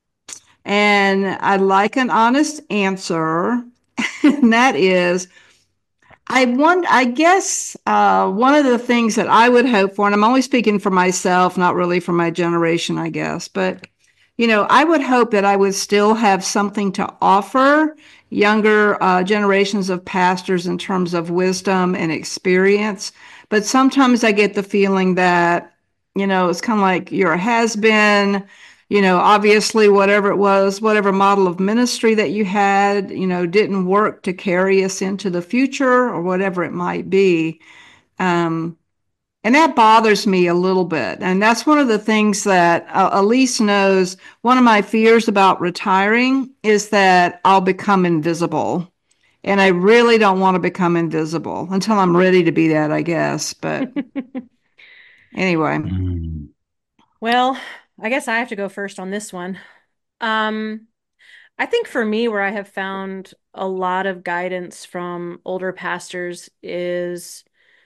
And I'd like an honest answer. And that is, I want, I guess, uh, one of the things that I would hope for, and I'm only speaking for myself, not really for my generation, I guess, but, you know, I would hope that I would still have something to offer younger uh, generations of pastors in terms of wisdom and experience. But sometimes I get the feeling that, you know, it's kind of like you're a has-been, you know, obviously whatever it was, whatever model of ministry that you had, you know, didn't work to carry us into the future or whatever it might be. Um, and that bothers me a little bit. And that's one of the things that uh, Elise knows. One of my fears about retiring is that I'll become invisible. And I really don't want to become invisible until I'm ready to be that, I guess. But anyway. Mm. Well, I guess I have to go first on this one. Um, I think for me, where I have found a lot of guidance from older pastors is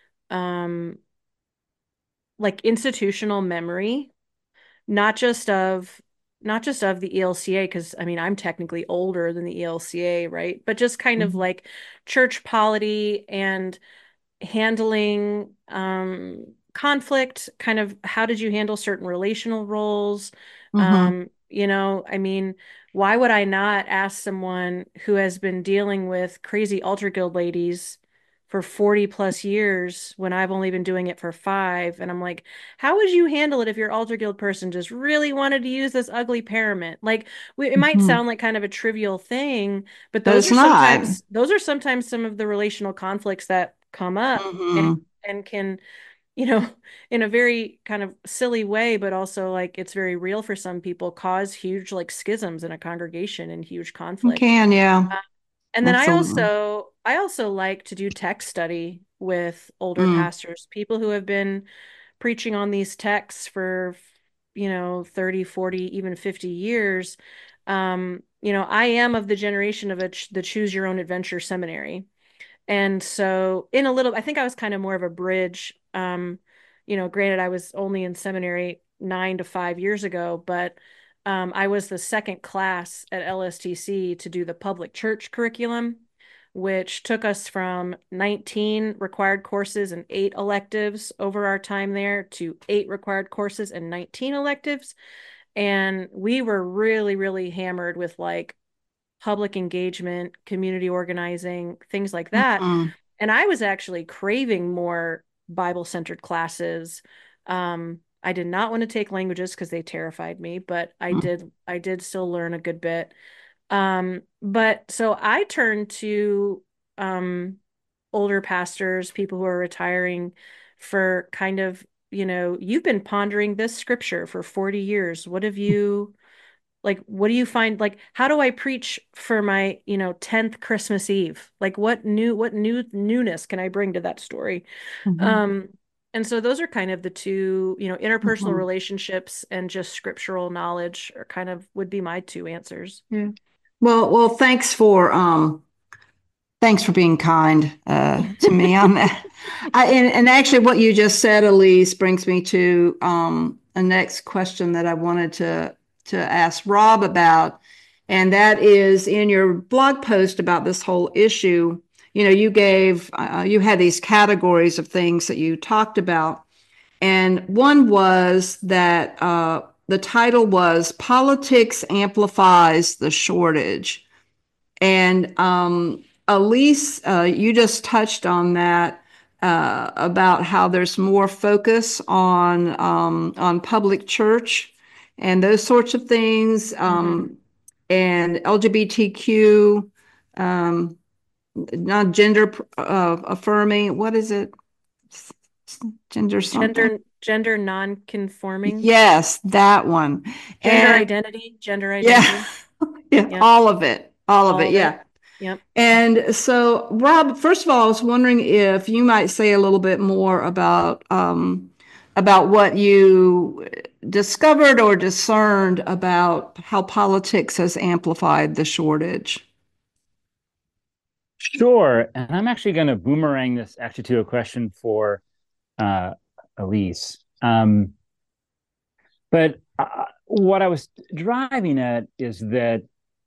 um like institutional memory, not just of not just of the E L C A, because I mean I'm technically older than the E L C A, right? But just kind of Mhm. like church polity and handling um conflict, kind of how did you handle certain relational roles? Mm-hmm. Um, you know, I mean, why would I not ask someone who has been dealing with crazy altar guild ladies for forty plus years when I've only been doing it for five? And I'm like, how would you handle it if your altar guild person just really wanted to use this ugly parament? Like, we, it might Mm-hmm. sound like kind of a trivial thing, but But those it's are not. sometimes those are sometimes some of the relational conflicts that come up and Mm-hmm. and can, you know, in a very kind of silly way, but also like it's very real for some people, cause huge like schisms in a congregation and huge You conflict. can, yeah, Uh, and then I absolutely. also I also like to do text study with older Mm. pastors, people who have been preaching on these texts for, you know, thirty, forty, even fifty years. Um, you know, I am of the generation of a ch the choose your own adventure seminary. And so in a little, I think I was kind of more of a bridge. Um, you know, granted, I was only in seminary nine to five years ago, but um, I was the second class at L S T C to do the public church curriculum, which took us from nineteen required courses and eight electives over our time there to eight required courses and nineteen electives. And we were really, really hammered with like public engagement, community organizing, things like that. Mm. And I was actually craving more Bible centered classes. Um, I did not want to take languages because they terrified me, but I Mm. did I did still learn a good bit. Um, but so I turned to um older pastors, people who are retiring for kind of, you know, you've been pondering this scripture for forty years. What have you like, what do you find, like, how do I preach for my, you know, tenth Christmas Eve? Like, what new, what new newness can I bring to that story? Mhm. Um, and so those are kind of the two, you know, interpersonal Mhm. relationships and just scriptural knowledge are kind of would be my two answers. Yeah. Well, well, thanks for um thanks for being kind uh to me on that. I and, and actually what you just said, Elise, brings me to um a next question that I wanted to to ask Rob about. And that is in your blog post about this whole issue, you know, you gave uh, you had these categories of things that you talked about. And one was that uh, the title was Politics Amplifies the Shortage. And um, Elise, uh, you just touched on that uh, about how there's more focus on um, on public church and those sorts of things, Hmm. um, and L G B T Q, um, not gender uh, affirming. What is it? Gender something. Gender, gender non-conforming, Yes, that one. gender And identity, gender yeah, identity. yeah, Yep, all of it, all of all it. of it. Yeah. Yep. And so, Rob, first of all, I was wondering if you might say a little bit more about um, about what you discovered or discerned about how politics has amplified the shortage. Sure. And I'm actually going to boomerang this actually to a question for uh, Elise. Um, but uh, what I was driving at is that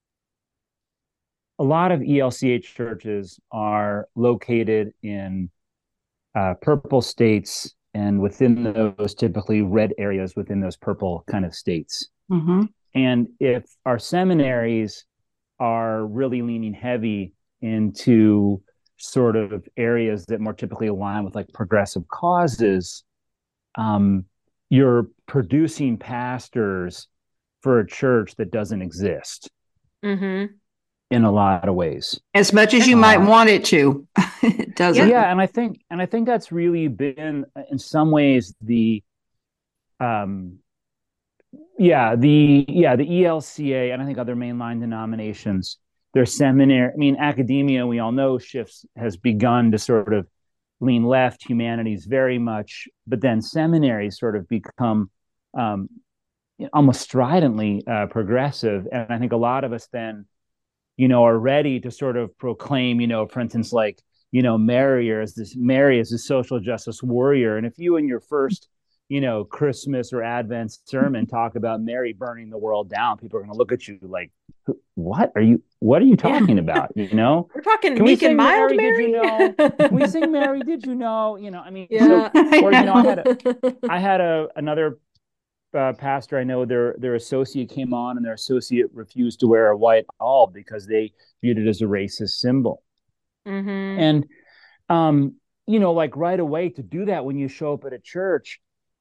a lot of E L C H churches are located in uh, purple states, and within those, typically red areas within those purple kind of states. Mm-hmm. And if our seminaries are really leaning heavy into sort of areas that more typically align with like progressive causes, um, you're producing pastors for a church that doesn't exist Hmm. in a lot of ways. As much as That's you might Uh, want it to, it yeah. doesn't. yeah, and I think and I think that's really been in some ways the um yeah, the yeah, the E L C A and I think other mainline denominations, their seminary, I mean, academia, we all know shifts has begun to sort of lean left, humanities very much, but then seminaries sort of become um, almost stridently uh, progressive. And I think a lot of us then, you know, are ready to sort of proclaim, you know, for instance, like, you know, Mary as this Mary as a social justice warrior. And if you in your first you know, Christmas or Advent sermon talk about Mary burning the world down, people are going to look at you like, what are you, what are you Yeah. talking about? You know, We're talking can we meek and sing mild, Mary? Did you know? Mary? Can we sing Mary? Did you know? You know, I mean, so, Yeah. or, you know, I had a, I I had a, another uh, pastor I know, their their associate came on and their associate refused to wear a white all because they viewed it as a racist symbol. hmm And um, you know, like right away to do that when you show up at a church,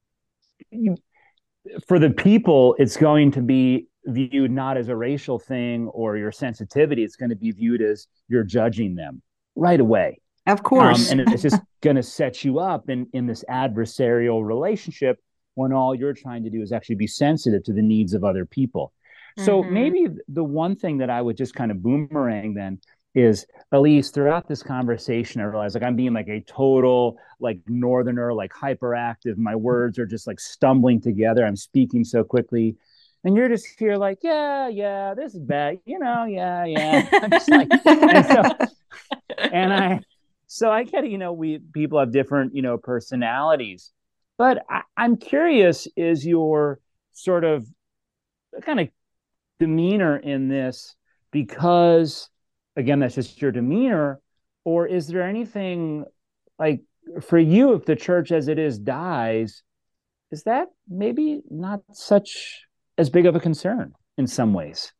you, for the people, it's going to be viewed not as a racial thing or your sensitivity. It's going to be viewed as you're judging them right away. Of Um, course. and it's just going to set you up in, in this adversarial relationship when all you're trying to do is actually be sensitive to the needs of other people. So hmm maybe the one thing that I would just kind of boomerang then is, Elise, throughout this conversation, I realized like I'm being like a total like northerner, like hyperactive. My words are just like stumbling together. I'm speaking so quickly. And you're just here like, yeah, yeah, this is bad, you know, yeah, yeah. I'm just like, and so, and I, so I get, you know, we people have different, you know, personalities, but I, I'm curious, is your sort of kind of demeanor in this because, again, that's just your demeanor, or is there anything like for you, if the church as it is dies, is that maybe not such as big of a concern in some ways?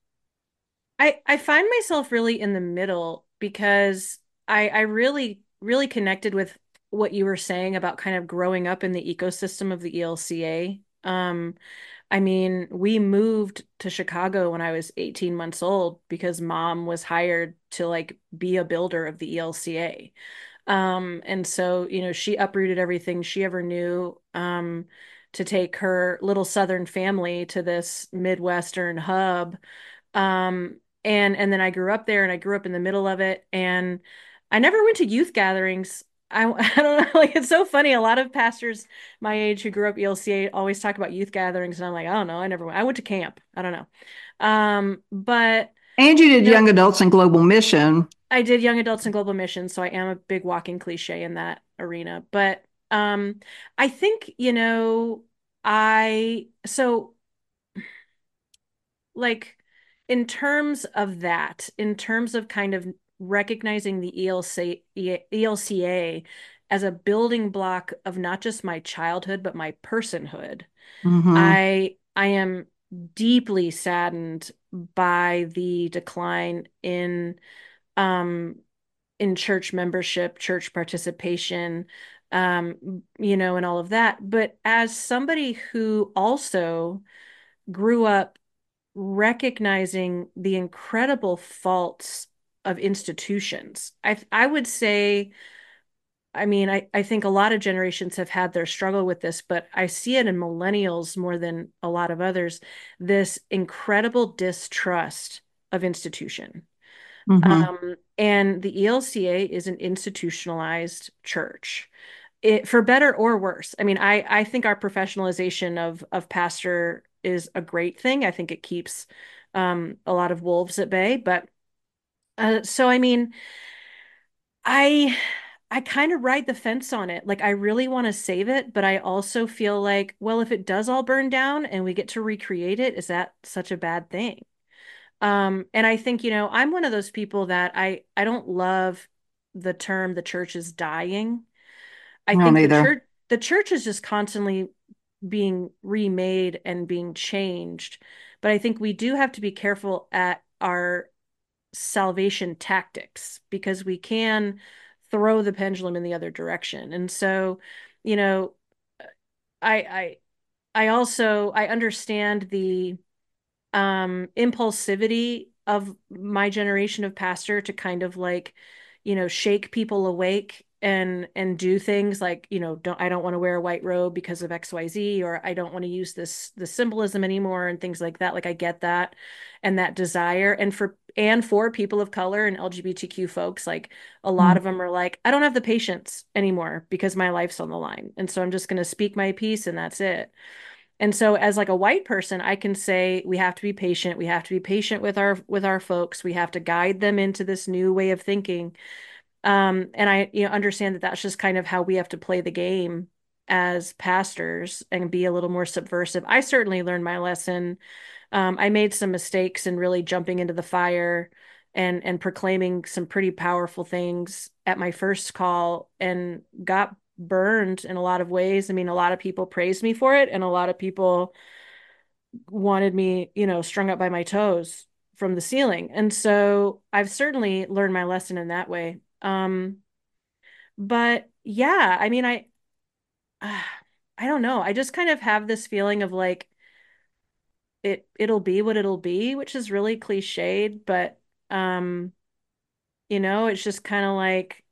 I I find myself really in the middle because I I really really connected with what you were saying about kind of growing up in the ecosystem of the E L C A. Um, I mean, we moved to Chicago when I was eighteen months old because mom was hired to like be a builder of the E L C A. Um, and so, you know, she uprooted everything she ever knew, um, to take her little Southern family to this Midwestern hub. Um, and and then I grew up there and I grew up in the middle of it and I never went to youth gatherings. I, I don't know, like it's so funny. A lot of pastors my age who grew up E L C A always talk about youth gatherings and I'm like, I don't know, I never went. I went to camp. I don't know. Um, but And you did you know, young adults and global mission. I did young adults and global mission, so I am a big walking cliche in that arena. But um, I think, you know, I so like in terms of that, in terms of kind of recognizing the E L C, E L C A as a building block of not just my childhood, but my personhood, Mm-hmm. I I am deeply saddened by the decline in um in church membership, church participation, um, you know, and all of that. But as somebody who also grew up recognizing the incredible faults of institutions. I I would say, I mean, I, I think a lot of generations have had their struggle with this, but I see it in millennials more than a lot of others, this incredible distrust of institution. Mm-hmm. Um, and the E L C A is an institutionalized church. It, for better or worse. I mean, I I think our professionalization of of pastor is a great thing. I think it keeps um, a lot of wolves at bay. But uh, so I mean, I I kind of ride the fence on it. Like I really want to save it, but I also feel like, well, if it does all burn down and we get to recreate it, is that such a bad thing? Um, and I think, you know, I'm one of those people that I I don't love the term the church is dying. I I don't think the either. church the church is just constantly being remade and being changed. But I think we do have to be careful at our salvation tactics because we can throw the pendulum in the other direction. And so, you know, I I I also I understand the um impulsivity of my generation of pastor to kind of like, you know, shake people awake and and do things like, you know, don't I don't want to wear a white robe because of X Y Z, or I don't want to use this the symbolism anymore and things like that. Like I get that and that desire. And for and for people of color and L G B T Q folks, like a lot of them are like, I don't have the patience anymore because my life's on the line. And so I'm just going to speak my piece and that's it. And so as like a white person, I can say we have to be patient. We have to be patient with our with our folks. We have to guide them into this new way of thinking. Um, and I, you know, understand that that's just kind of how we have to play the game as pastors and be a little more subversive. I certainly learned my lesson. Um, I made some mistakes in really jumping into the fire and and proclaiming some pretty powerful things at my first call and got burned in a lot of ways. I mean, a lot of people praised me for it, and a lot of people wanted me, you know, strung up by my toes from the ceiling. And so I've certainly learned my lesson in that way. Um, but yeah, I mean, I uh, I don't know. I just kind of have this feeling of like it it'll be what it'll be, which is really cliched, but um, you know, it's just kind of like,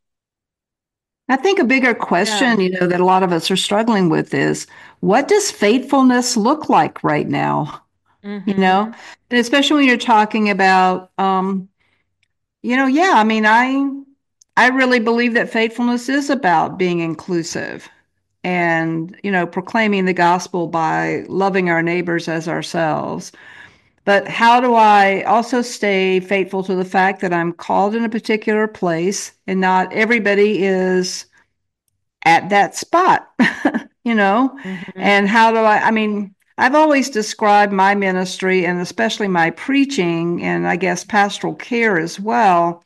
I think a bigger yeah. question, you know, that a lot of us are struggling with is what does faithfulness look like right now? You know, Mm-hmm. and especially when you're talking about, um, you know, yeah, I mean, I I really believe that faithfulness is about being inclusive and, you know, proclaiming the gospel by loving our neighbors as ourselves. But how do I also stay faithful to the fact that I'm called in a particular place and not everybody is at that spot, you know? Mm-hmm. And how do I, I mean, I've always described my ministry and especially my preaching and I guess pastoral care as well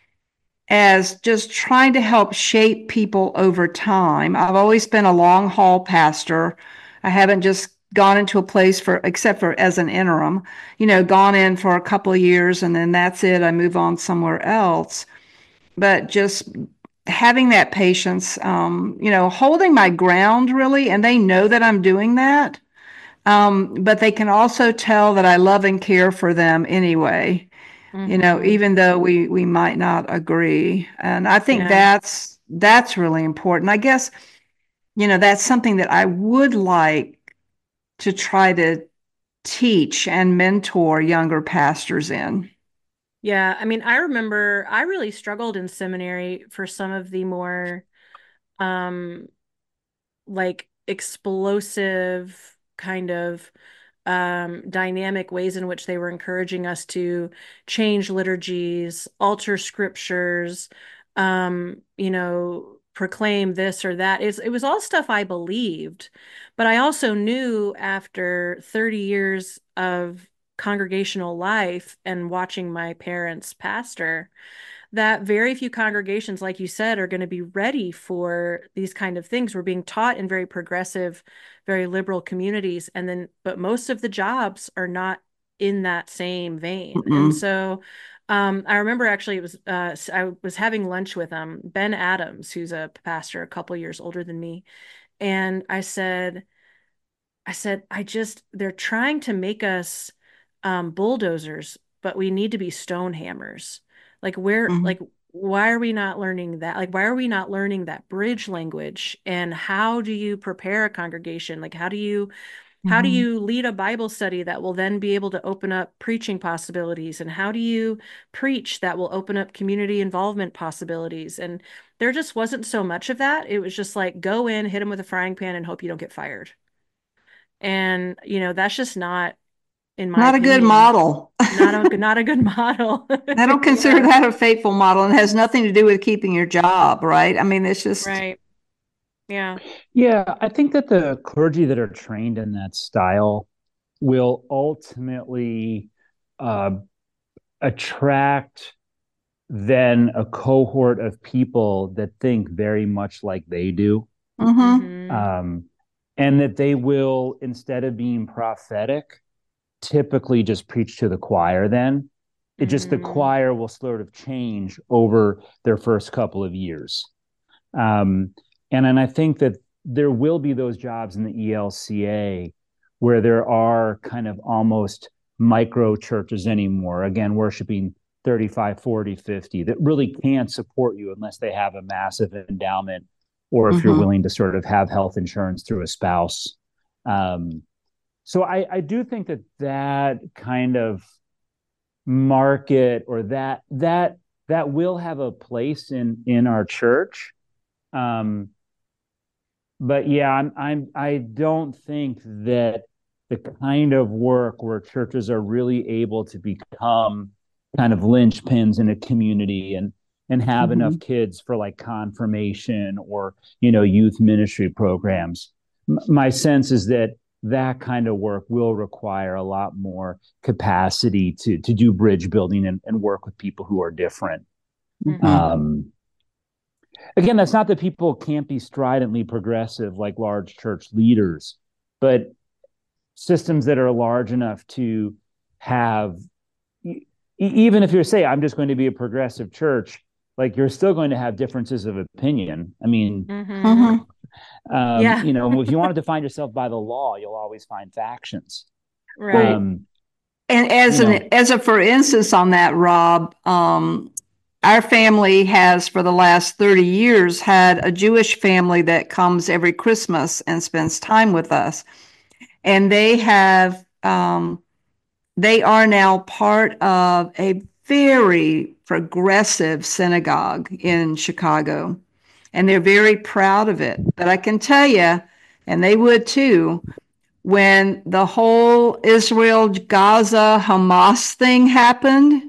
as just trying to help shape people over time. I've always been a long haul pastor. I haven't just gone into a place for, except for as an interim, you know, gone in for a couple of years and then that's it. I move on somewhere else. But just having that patience, um, you know, holding my ground really, and they know that I'm doing that. Um, but they can also tell that I love and care for them anyway, you know, Mm-hmm. even though we we might not agree. And I think Yeah. that's that's really important. I guess, you know, that's something that I would like to try to teach and mentor younger pastors in. Yeah. I mean, I remember I really struggled in seminary for some of the more um like explosive kind of um, dynamic ways in which they were encouraging us to change liturgies, alter scriptures, um, you know, proclaim this or that. It's, it was all stuff I believed, but I also knew after thirty years of congregational life and watching my parents pastor that very few congregations, like you said, are going to be ready for these kind of things. We're being taught in very progressive, very liberal communities, and then, but most of the jobs are not in that same vein. And Mm-mm. so, um, I remember actually it was uh, I was having lunch with um Ben Adams, who's a pastor a couple years older than me, and I said, I said, I just, they're trying to make us um, bulldozers, but we need to be stone hammers. Like, where, Mm-hmm. like, why are we not learning that? Like, why are we not learning that bridge language? And how do you prepare a congregation? Like, how do you, how do Mm-hmm. you lead a Bible study that will then be able to open up preaching possibilities? And how do you preach that will open up community involvement possibilities? And there just wasn't so much of that. It was just like, go in, hit them with a frying pan, and hope you don't get fired. And, you know, that's just not, in my Not a good opinion, model. not a not a good model. I don't consider Yeah, that a faithful model and has nothing to do with keeping your job, right? I mean, it's just, right. Yeah. Yeah, I think that the clergy that are trained in that style will ultimately uh, attract then a cohort of people that think very much like they do. mm-hmm, Hmm. Um, and that they will, instead of being prophetic, typically just preach to the choir then. It just the Hmm. choir will sort of change over their first couple of years. Um, and then I think that there will be those jobs in the E L C A where there are kind of almost micro churches anymore, again, worshiping thirty-five, forty, fifty that really can't support you unless they have a massive endowment or if you're mm-hmm. willing to sort of have health insurance through a spouse. Um, so I, I do think that that kind of market or that that that will have a place in in our church. Um, but yeah, I'm I'm I don't think that the kind of work where churches are really able to become kind of linchpins in a community and and have Mm-hmm. enough kids for like confirmation or, you know, youth ministry programs. M- my sense is that that kind of work will require a lot more capacity to to do bridge building and, and work with people who are different. Mm-hmm. Um, again, that's not that people can't be stridently progressive like large church leaders, but systems that are large enough to have, e- even if you're say, I'm just going to be a progressive church, like you're still going to have differences of opinion. I mean, Mm-hmm. Mm-hmm. um, Yeah. you know, if you want to define yourself by the law, you'll always find factions. Right. Um, And as you an know, as a for instance on that, Rob, um, our family has for the last thirty years had a Jewish family that comes every Christmas and spends time with us. And they have um, they are now part of a very progressive synagogue in Chicago. And they're very proud of it. But I can tell you, and they would too, when the whole Israel Gaza Hamas thing happened,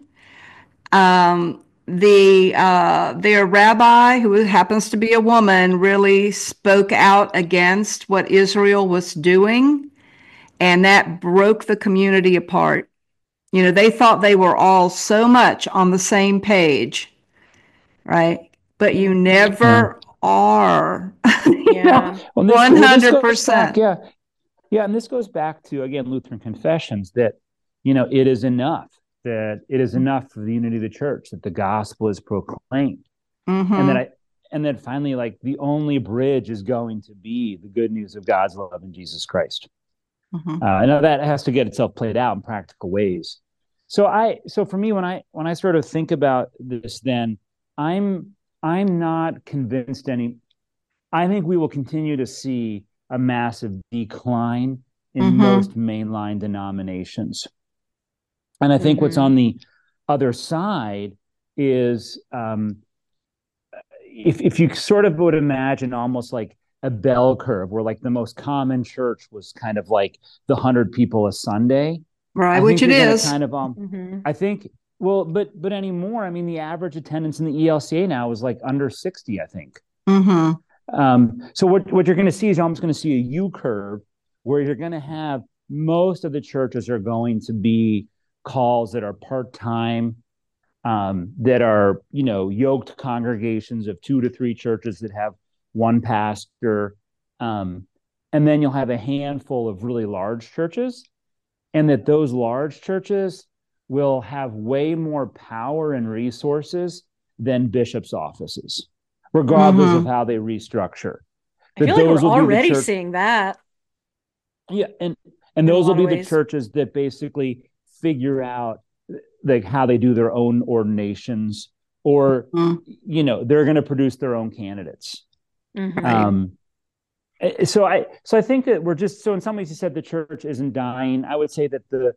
um, the uh, their rabbi, who happens to be a woman, really spoke out against what Israel was doing, and that broke the community apart. You know, they thought they were all so much on the same page, right? But you yeah. never are, you Yeah. know, Well, this well, this goes back, one hundred percent. yeah, yeah, and this goes back to again Lutheran confessions that you know it is enough that it is enough for the unity of the church that the gospel is proclaimed, and that Mm-hmm. I and then finally like the only bridge is going to be the good news of God's love in Jesus Christ. Mm-hmm. Uh, I know that has to get itself played out in practical ways. So I so for me when I when I sort of think about this, then I'm I'm not convinced any. I think we will continue to see a massive decline in Mm-hmm. most mainline denominations. And I think what's Mhm. on the other side is um, if, if you sort of would imagine almost like a bell curve where like the most common church was kind of like the hundred people a Sunday. Right, I which think it you're going to is. kind of um Mhm. I think well, but but anymore, I mean the average attendance in the E L C A now is like under sixty, I think. Mm-hmm. Um, so what, what you're going to see is you're almost going to see a U curve where you're going to have most of the churches are going to be calls that are part-time, um, that are, you know, yoked congregations of two to three churches that have one pastor. Um, and then you'll have a handful of really large churches, and that those large churches will have way more power and resources than bishops' offices, regardless Mm-hmm. of how they restructure. I That feel like those we're will be the already church, seeing that yeah, and and in a those will lot of be the ways. churches that basically figure out like how they do their own ordinations, or Mm-hmm. you know they're going to produce their own candidates. Mhm. Right. Um, eh, so I so I think that we're just so in some ways you said the church isn't dying. I would say that the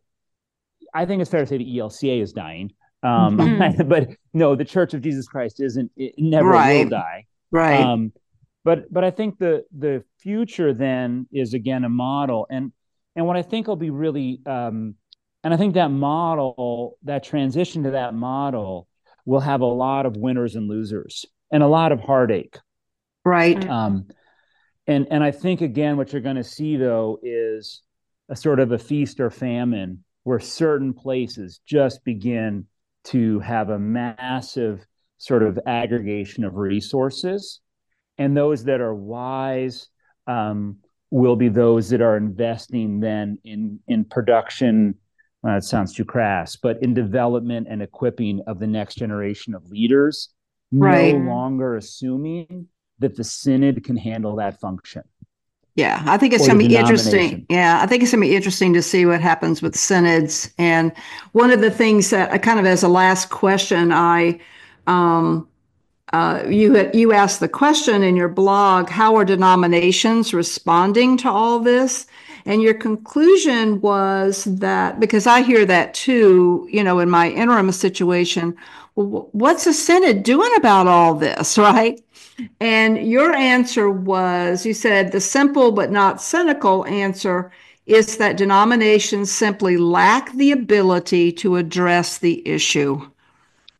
I think it's fair to say the E L C A is dying. Um, Mhm. but no, the Church of Jesus Christ isn't. It never will Right. die. Right. Um, but but I think the the future then is again a model, and and what I think will be really, um, and I think that model, that transition to that model, will have a lot of winners and losers, and a lot of heartache. Right. Mhm. Um, and and I think again, what you're going to see though is a sort of a feast or famine where certain places just begin to have a massive sort of aggregation of resources, and those that are wise um, will be those that are investing then in in production. Well, that sounds too crass, but in development and equipping of the next generation of leaders, no Right. Mhm. longer assuming that the synod can handle that function Yeah, I think it's or the going to be interesting. denomination. Yeah, I think it's going to be interesting to see what happens with synods. And one of the things that I kind of, as a last question, I, um, uh, you had, you asked the question in your blog, how are denominations responding to all this? And your conclusion was that, because I hear that too, you know, in my interim situation, well, what's a synod doing about all this, right? And your answer was, you said the simple but not cynical answer is that denominations simply lack the ability to address the issue.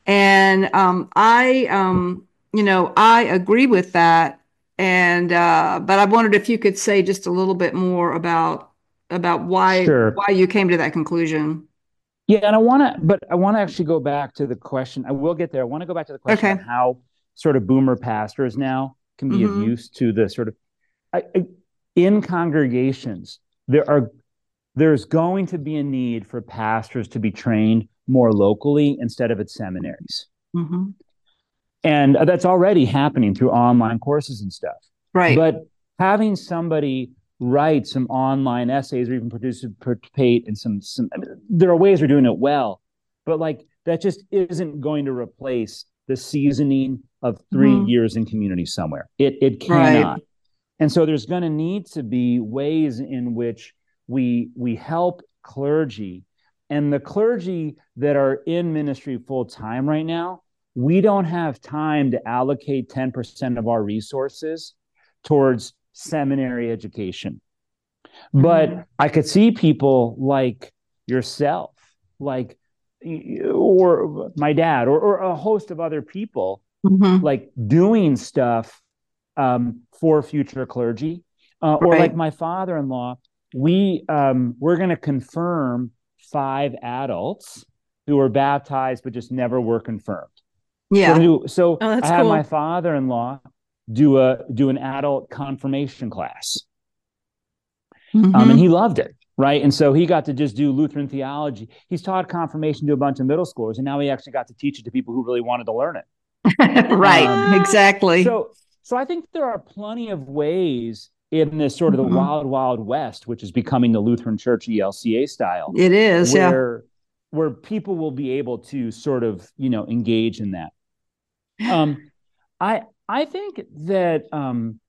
And um, I, um, you know, I agree with that. And uh, but I wondered if you could say just a little bit more about about why Sure. why you came to that conclusion. Yeah, and I want to, but I want to actually go back to the question. I will get there. I want to go back to the question Okay. about how sort of boomer pastors now can be Mm-hmm. of use to the sort of I, I, in congregations. There are there's going to be a need for pastors to be trained more locally instead of at seminaries, Mm-hmm. and that's already happening through online courses and stuff. Right. But having somebody write some online essays or even participate in some, some I mean, there are ways we're doing it well, but like that just isn't going to replace the seasoning of three Mm-hmm. years in community somewhere. It it Right. cannot. And so there's going to need to be ways in which we we help clergy, and the clergy that are in ministry full time right now, we don't have time to allocate ten percent of our resources towards seminary education. But Mm-hmm. I could see people like yourself, like or my dad, or, or a host of other people, Mm-hmm. like doing stuff um, for future clergy, uh, or Right. like my father-in-law. We um, we're going to confirm five adults who were baptized but just never were confirmed. Yeah. So, do, so Oh, that's I had cool. my father-in-law do a do an adult confirmation class, Mm-hmm. um, and he loved it, right? And so he got to just do Lutheran theology. He's taught confirmation to a bunch of middle schoolers, and now he actually got to teach it to people who really wanted to learn it. Right. Um, Exactly. So, so I think there are plenty of ways in this sort of the Mm-hmm. wild, wild west, which is becoming the Lutheran Church E L C A style, It is. Yeah. where where people will be able to sort of, you know, engage in that. Um, I I think that um,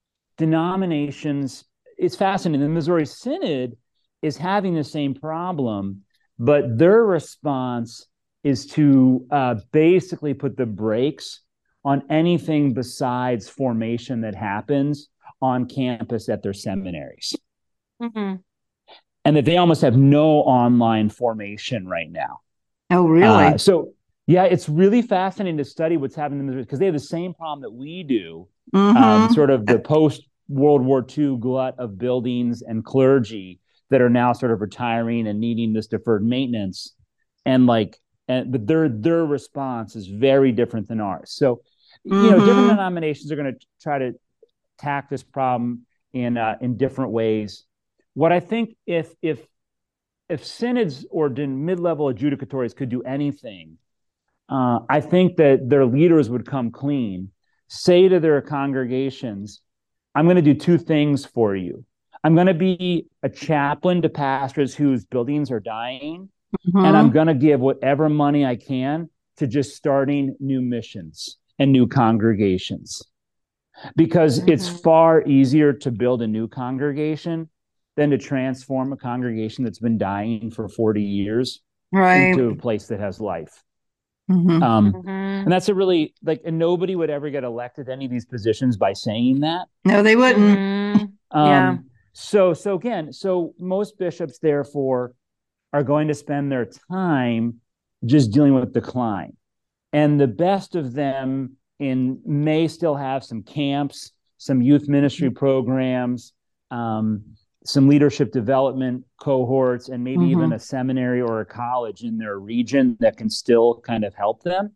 denominations, it's fascinating. The Missouri Synod is having the same problem, but their response is to uh, basically put the brakes on anything besides formation that happens on campus at their seminaries. Mm-hmm. And that they almost have no online formation right now. Oh, really? Uh, so, yeah, it's really fascinating to study what's happening in Missouri because they have the same problem that we do, Mm-hmm. um, sort of the post-World War Two glut of buildings and clergy that are now sort of retiring and needing this deferred maintenance. And like, and but their their response is very different than ours. So, you know, different Mm-hmm. denominations are going to try to attack this problem in uh, in different ways. What I think, if if if synods or mid-level adjudicatories could do anything, uh, I think that their leaders would come clean, say to their congregations, "I'm going to do two things for you. I'm going to be a chaplain to pastors whose buildings are dying, Mm-hmm. and I'm going to give whatever money I can to just starting new missions and new congregations." Because mm-hmm. it's far easier to build a new congregation than to transform a congregation that's been dying for forty years Right. into a place that has life. Mm-hmm. Um, Mm-hmm. and that's a really, like, and nobody would ever get elected to any of these positions by saying that. No, they wouldn't. Mm-hmm. Um, Yeah. So, so again, so most bishops, therefore, are going to spend their time just dealing with decline. And the best of them in may still have some camps, some youth ministry programs, um, some leadership development cohorts, and maybe Mm-hmm. even a seminary or a college in their region that can still kind of help them.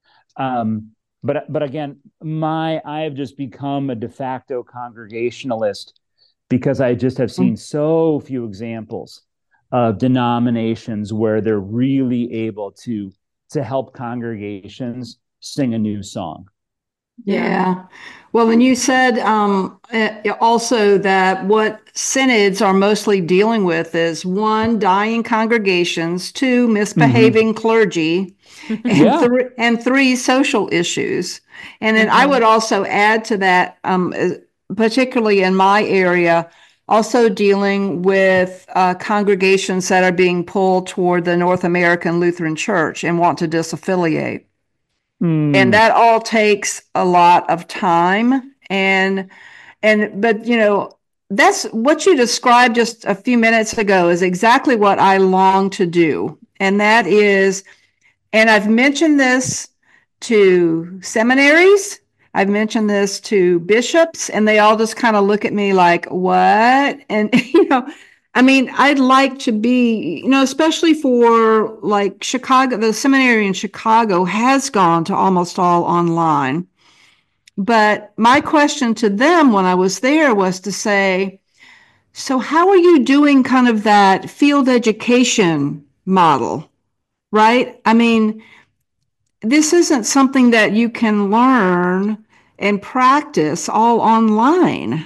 Um, but but again, my I have just become a de facto congregationalist because I just have seen so few examples of denominations where they're really able to to help congregations sing a new song. Yeah. Well, and you said um, also that what synods are mostly dealing with is one, dying congregations, two, misbehaving mm-hmm. clergy, and, yeah. th- and three, social issues. And then mm-hmm. I would also add to that, um, particularly in my area, also dealing with uh, congregations that are being pulled toward the North American Lutheran Church and want to disaffiliate. Mm. And that all takes a lot of time. And, and, but, you know, that's what you described just a few minutes ago is exactly what I long to do. And that is And I've mentioned this to seminaries. I've mentioned this to bishops, and they all just kind of look at me like, what? And, you know, I mean, I'd like to be, you know, especially for like Chicago, the seminary in Chicago has gone to almost all online. But my question to them when I was there was to say, so how are you doing kind of that field education model, right? I mean, this isn't something that you can learn and practice all online.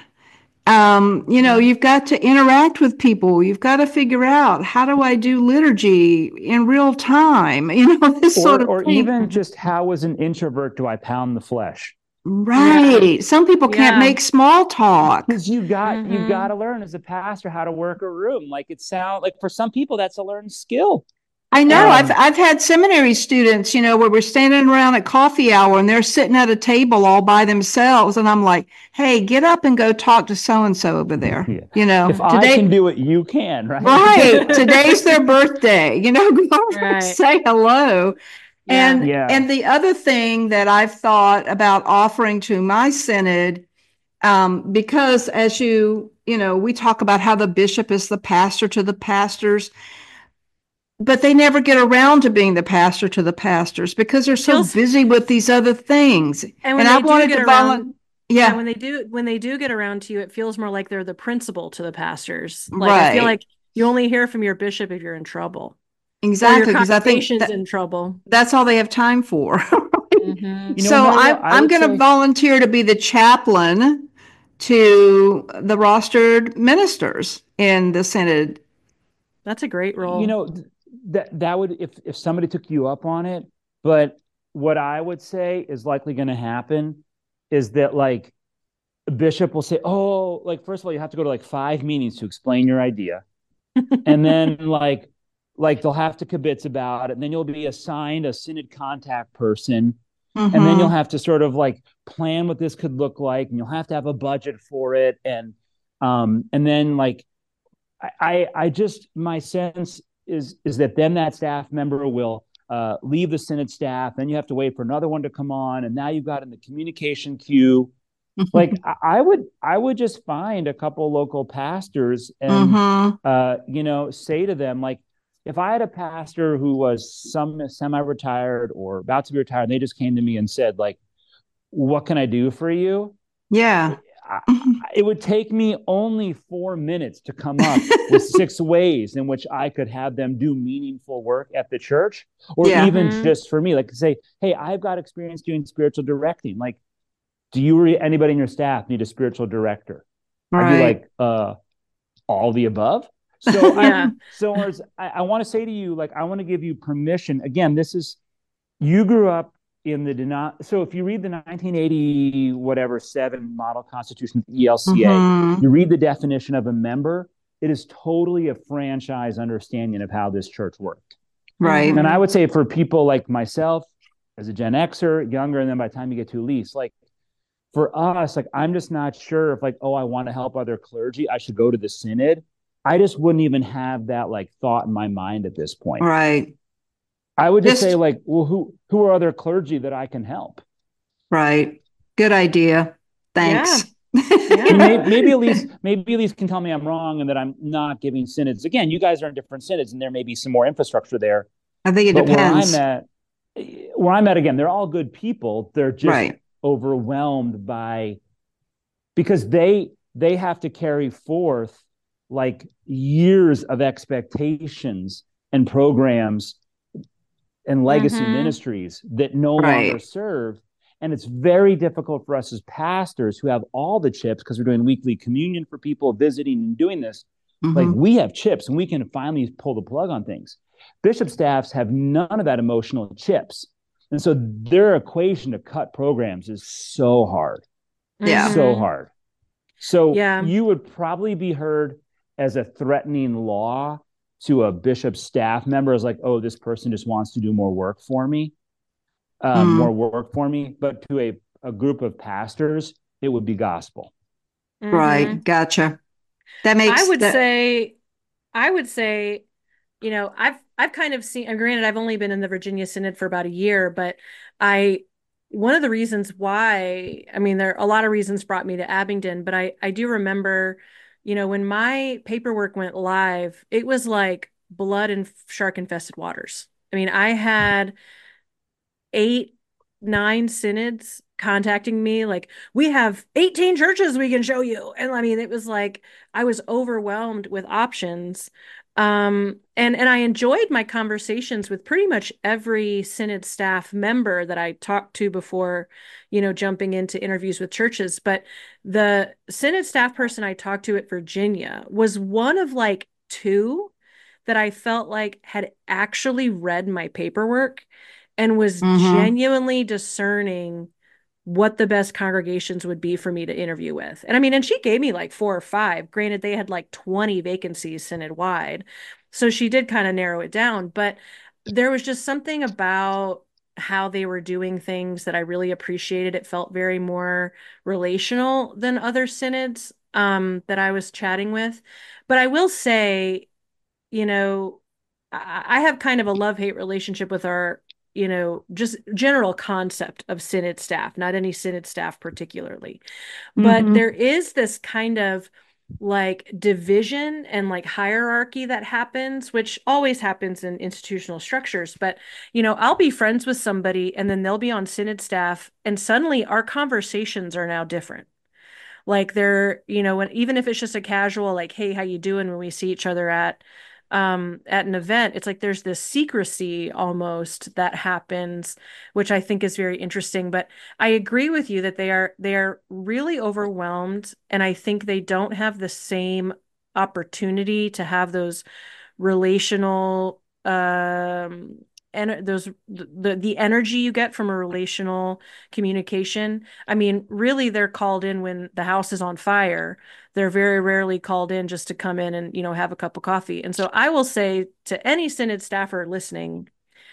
Um, you know, you've got to interact with people. You've got to figure out, how do I do liturgy in real time? You know, this Or, sort of or thing. even just how, as an introvert, do I pound the flesh? Right. Yeah. Some people can't Yeah. make small talk. Because you got you Mhm. got to learn as a pastor how to work a room. Like, it sounds like for some people that's a learned skill. I know. I've Um, I've had seminary students, you know, where we're standing around at coffee hour and they're sitting at a table all by themselves, and I'm like, "Hey, get up and go talk to so and so over there." yeah. You know, If I can today, do it, you can, right? right? Today's their birthday. You know, go over and Right. say hello. Yeah. And Yeah. and the other thing that I've thought about offering to my synod, um, because as you you know, we talk about how the bishop is the pastor to the pastors, but they never get around to being the pastor to the pastors because they're so Feels busy with these other things. and when And I they do wanted get to around, volunteer. yeah, Yeah, when they do when they do get around to you, it feels more like they're the principal to the pastors. Like I feel right. like you only hear from your bishop if you're in trouble or your Exactly. Because I think congregation's that in trouble. that's all they have time for. Hmm. You know, So Marla, I'm I I'm would going to say, volunteer to be the chaplain to the rostered ministers in the synod. That's a great you role. know, th- that that would, if if somebody took you up on it. But what I would say is likely going to happen is that, like, a bishop will say, "Oh, like, first of all, you have to go to like five meetings to explain your idea," and then like like they'll have to kibitz about it, and then you'll be assigned a synod contact person, and then you'll Mm-hmm. have to sort of like plan what this could look like, and you'll have to have a budget for it, and um and then like I I just, my sense is is that then that staff member will uh, leave the synod staff, then you have to wait for another one to come on, and now you've got in the communication queue. Like, I, I would I would just find a couple local pastors and Mm-hmm. uh, you know, say to them, like, if I had a pastor who was some semi-retired or about to be retired, and they just came to me and said, like, what can I do for you? Yeah. I, it would take me only four minutes to come up with six ways in which I could have them do meaningful work at the church, or Yeah. even Mhm. just for me, like, say, hey, I've got experience doing spiritual directing. Like, do you or anybody in your staff need a spiritual director? I'd be Right. like, uh, all the above. So Yeah. I, so as I, I want to say to you, like, I want to give you permission. Again, this is, you grew up in the denom- so if you read the nineteen eighty whatever seven model constitution of the E L C A, Mm-hmm. you read the definition of a member, it is totally a franchise understanding of how this church worked. Right. And I would say for people like myself, as a Gen Xer, younger, and then by the time you get to Elise, like, for us, like, I'm just not sure if, like, oh, I want to help other clergy, I should go to the synod. I just wouldn't even have that like thought in my mind at this point. Right. I would just Just say, like, well, who who are other clergy that I can help? right. Good idea. Thanks. Yeah. I mean, maybe, maybe Elise, maybe Elise can tell me I'm wrong and that I'm not giving synods. Again, you guys are in different synods, and there may be some more infrastructure there. I think it But where I'm depends. at, where I'm at, again, they're all good people. They're just Right. overwhelmed by, because they they have to carry forth like years of expectations and programs and legacy Mhm. ministries that no Right. longer serve. And it's very difficult for us as pastors who have all the chips, because we're doing weekly communion for people visiting and doing this. Like, Mm-hmm. we have chips and we can finally pull the plug on things. Bishop staffs have none of that emotional chips. And so their equation to cut programs is so hard, Yeah. so Mhm. hard. So Yeah. you would probably be heard as a threatening law to a bishop staff member, as like, oh, this person just wants to do more work for me, um, Mm. more work for me. But to a, a group of pastors, it would be gospel. Mhm. Right. Gotcha. That I makes would that. say, I would say, you know, I've I've kind of seen, and granted, I've only been in the Virginia Synod for about a year, but I, one of the reasons why, I mean, there are a lot of reasons brought me to Abingdon, but I, I do remember, you know, when my paperwork went live, it was like blood and shark infested waters. I mean, I had eight, nine synods contacting me like, we have eighteen churches we can show you. And I mean, it was like I was overwhelmed with options. Um, and and I enjoyed my conversations with pretty much every synod staff member that I talked to before, you know, jumping into interviews with churches. But the synod staff person I talked to at Virginia was one of like two that I felt like had actually read my paperwork and was Mm-hmm. genuinely discerning what the best congregations would be for me to interview with. And I mean, and she gave me like four or five. Granted, they had like twenty vacancies synod wide. So she did kind of narrow it down, but there was just something about how they were doing things that I really appreciated. It felt very more relational than other synods um, that I was chatting with. But I will say, you know, I, I have kind of a love-hate relationship with our, you know, just general concept of synod staff, not any synod staff particularly. But Mm-hmm. there is this kind of like division and like hierarchy that happens, which always happens in institutional structures. But, you know, I'll be friends with somebody and then they'll be on synod staff, and suddenly our conversations are now different. Like they're, you know, when even if it's just a casual like, hey, how you doing when we see each other at um at an event, it's like there's this secrecy almost that happens, which I think is very interesting. But I agree with you that they are they are really overwhelmed, and I think they don't have the same opportunity to have those relational um and those the the energy you get from a relational communication. I mean, really they're called in when the house is on fire. They're very rarely called in just to come in and, you know, have a cup of coffee. And so I will say to any synod staffer listening,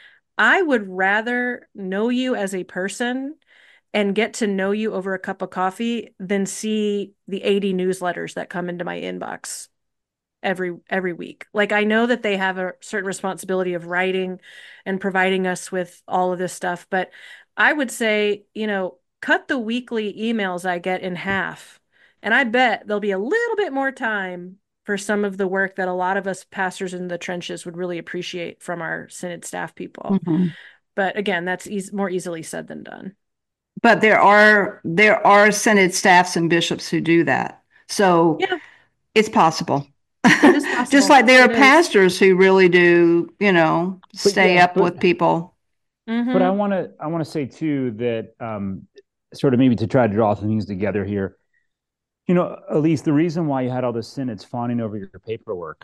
I would rather know you as a person and get to know you over a cup of coffee than see the eighty newsletters that come into my inbox every every week. Like I know that they have a certain responsibility of writing and providing us with all of this stuff, but I would say, you know, cut the weekly emails I get in half. And I bet there'll be a little bit more time for some of the work that a lot of us pastors in the trenches would really appreciate from our synod staff people. Mm-hmm. But again, that's e- more easily said than done. But there are there are synod staffs and bishops who do that. So Yeah, it's possible. it is Just possible. like there are It is. pastors who really do, you know, But stay yeah, up but with people. but I Mm-hmm. want to I want to say too that um, sort of maybe to try to draw things together here. You know, Elise, the reason why you had all this synods fawning over your paperwork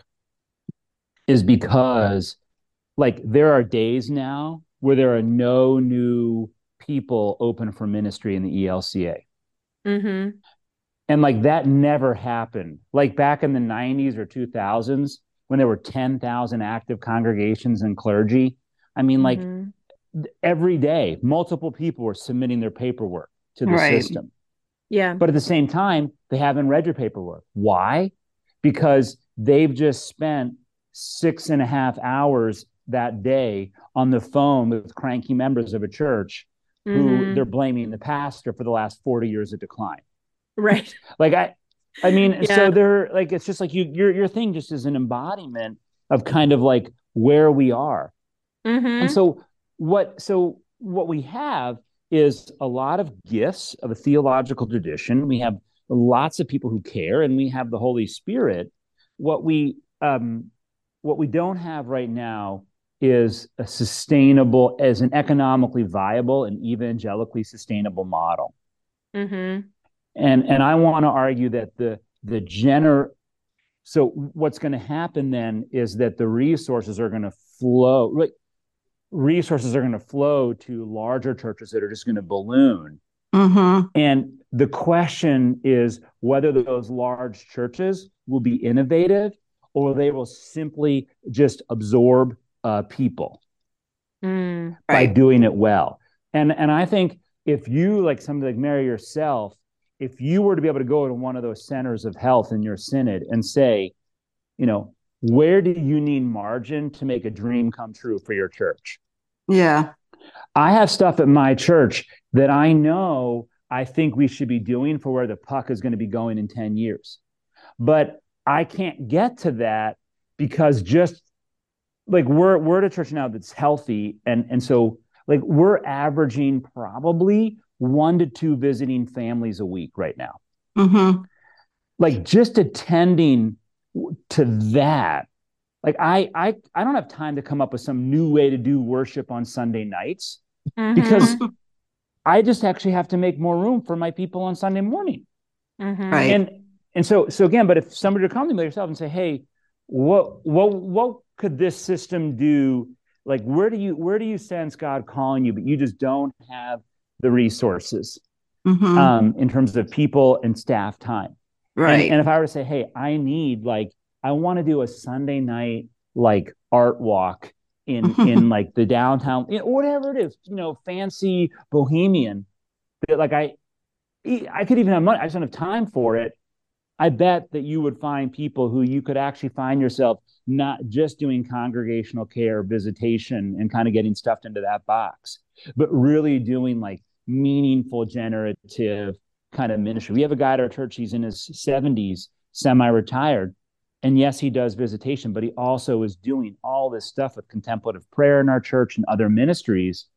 is because like there are days now where there are no new people open for ministry in the E L C A. Mm-hmm. And like that never happened. Like back in the nineties or two thousands when there were ten thousand active congregations and clergy. I mean, like Mm-hmm. every day, multiple people were submitting their paperwork to the Right. system. Yeah. But at the same time, they haven't read your paperwork. Why? Because they've just spent six and a half hours that day on the phone with cranky members of a church who they're Mm-hmm. blaming the pastor for the last forty years of decline. Right. Like I I mean, Yeah. so they're like it's just like you your your thing just is an embodiment of kind of like where we are. And Mm-hmm. so what so what we have is a lot of gifts of a theological tradition. We have lots of people who care, and we have the Holy Spirit. What we um, what we don't have right now is a sustainable, as an economically viable and evangelically sustainable model. Mm-hmm. And and I want to argue that the the gener so what's going to happen then is that the resources are going to flow. Like, resources are going to flow to larger churches that are just going to balloon. Mm-hmm. And the question is whether those large churches will be innovative or they will simply just absorb uh, people Mm. by Right. doing it well. And and I think if you, like somebody like Mary yourself, if you were to be able to go to one of those centers of health in your synod and say, you know, where do you need margin to make a dream come true for your church? Yeah. I have stuff at my church that I know I think we should be doing for where the puck is going to be going in ten years. But I can't get to that because just like we're we're at a church now that's healthy. And, and so like we're averaging probably one to two visiting families a week right now. Mm-hmm. Like just attending to that. Like I, I, I don't have time to come up with some new way to do worship on Sunday nights mm-hmm. because I just actually have to make more room for my people on Sunday morning. Mm-hmm. Right. And, and so, so again, but if somebody would come to me yourself and say, hey, what, what, what could this system do? Like, where do you, where do you sense God calling you, but you just don't have the resources mm-hmm. um, in terms of people and staff time. Right. And, and if I were to say, hey, I need like, I want to do a Sunday night, like art walk in, in like the downtown, you know, whatever it is, you know, fancy bohemian that like, I, I could even have money. I just don't have time for it. I bet that you would find people who you could actually find yourself not just doing congregational care, visitation, and kind of getting stuffed into that box, but really doing like meaningful, generative kind of ministry. We have a guy at our church, he's in his seventies, semi-retired. And yes, he does visitation, but he also is doing all this stuff with contemplative prayer in our church and other ministries.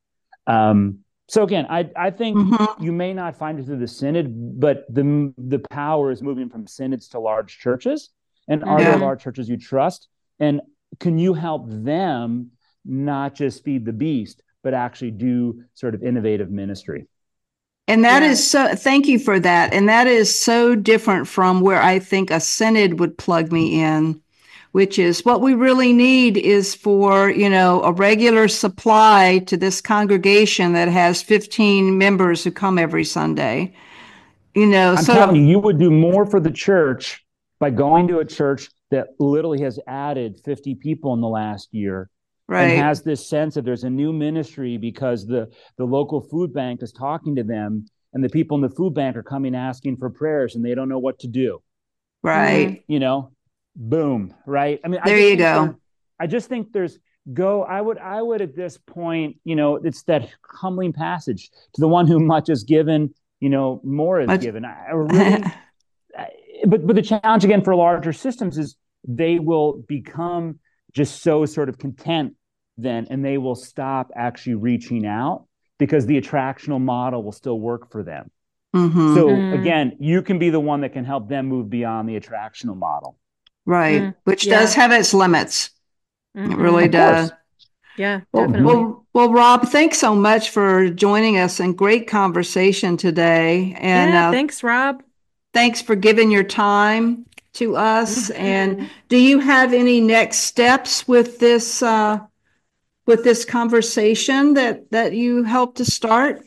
Um, so again, I, I think mm-hmm. you may not find it through the synod, but the, the power is moving from synods to large churches. And are yeah. there large churches you trust? And can you help them not just feed the beast, but actually do sort of innovative ministry? And that Yeah. is so, thank you for that. And that is so different from where I think a synod would plug me in, which is what we really need is for, you know, a regular supply to this congregation that has fifteen members who come every Sunday. You know, I'm so telling you, you would do more for the church by going to a church that literally has added fifty people in the last year. Right. And has this sense that there's a new ministry because the, the local food bank is talking to them and the people in the food bank are coming asking for prayers and they don't know what to do. Right. You know, boom. Right. I mean, there I you go. There, I just think there's go. I would, I would at this point, you know, it's that humbling passage to the one who much is given, you know, more is much. given. I, I really, I, but, but the challenge again for larger systems is they will become just so sort of content then, and they will stop actually reaching out because the attractional model will still work for them. Mm-hmm. So mm. again, you can be the one that can help them move beyond the attractional model. Right. Mm. Which yeah. does have its limits. Mm-hmm. It really of does. Course. Yeah, well, definitely. Well, well, Rob, thanks so much for joining us and great conversation today. And yeah, uh, thanks, Rob. Thanks for giving your time to us. Mm-hmm. And do you have any next steps with this uh, with this conversation that that you helped to start?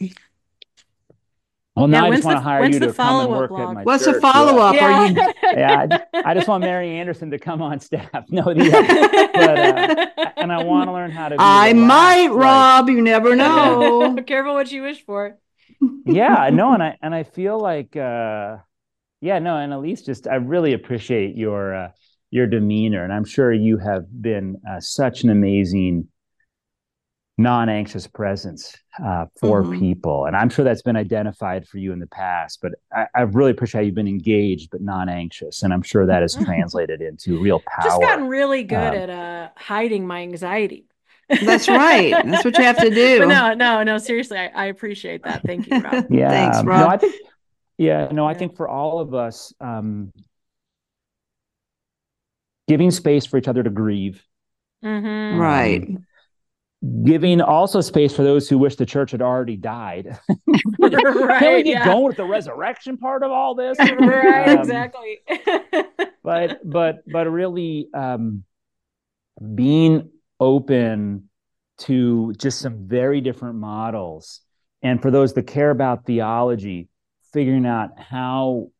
Well, now yeah, I just want to hire you to come and work blog? at my What's church. What's the follow-up? Yeah, Are you... yeah I, I just want Mary Anderson to come on staff. No, yeah, but, uh, and I want to learn how to be I relaxed, might, like, Rob. You never know. Careful what you wish for. Yeah, no, and I and I feel like, uh, yeah, no, and Elise, just I really appreciate your uh, your demeanor, and I'm sure you have been uh, such an amazing non-anxious presence uh, for mm-hmm. people. And I'm sure that's been identified for you in the past, but I, I really appreciate how you've been engaged, but non-anxious. And I'm sure that has translated into real power. Just gotten really good um, at uh, hiding my anxiety. That's right. That's what you have to do. But no, no, no, seriously, I, I appreciate that. Thank you, Rob. Yeah. Thanks, Rob. No, I think, yeah, no, I think for all of us, um, giving space for each other to grieve. Mm-hmm. Right. Um, Giving also space for those who wish the church had already died. Right, Can we get yeah. going with the resurrection part of all this? Right, um, exactly. but but but really um, being open to just some very different models, and for those that care about theology, figuring out how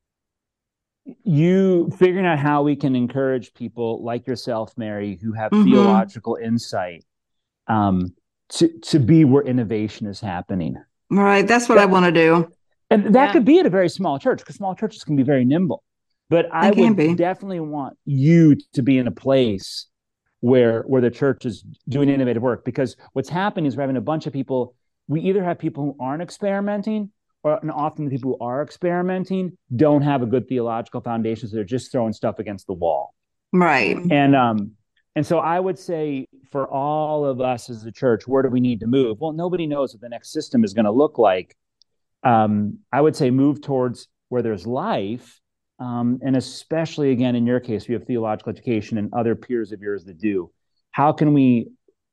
you figuring out how we can encourage people like yourself, Mary, who have mm-hmm. theological insight. Um, to, to be where innovation is happening. Right. That's what that, I want to do. And that yeah. could be at a very small church because small churches can be very nimble. But I It can would be. definitely want you to be in a place where where the church is doing innovative work, because what's happening is we're having a bunch of people. We either have people who aren't experimenting, or and often the people who are experimenting don't have a good theological foundation, so they're just throwing stuff against the wall. Right. And um, and so I would say for all of us as a church, where do we need to move? Well, nobody knows what the next system is going to look like. Um, I would say move towards where there's life, um, and especially again in your case, you have theological education and other peers of yours that do. How can we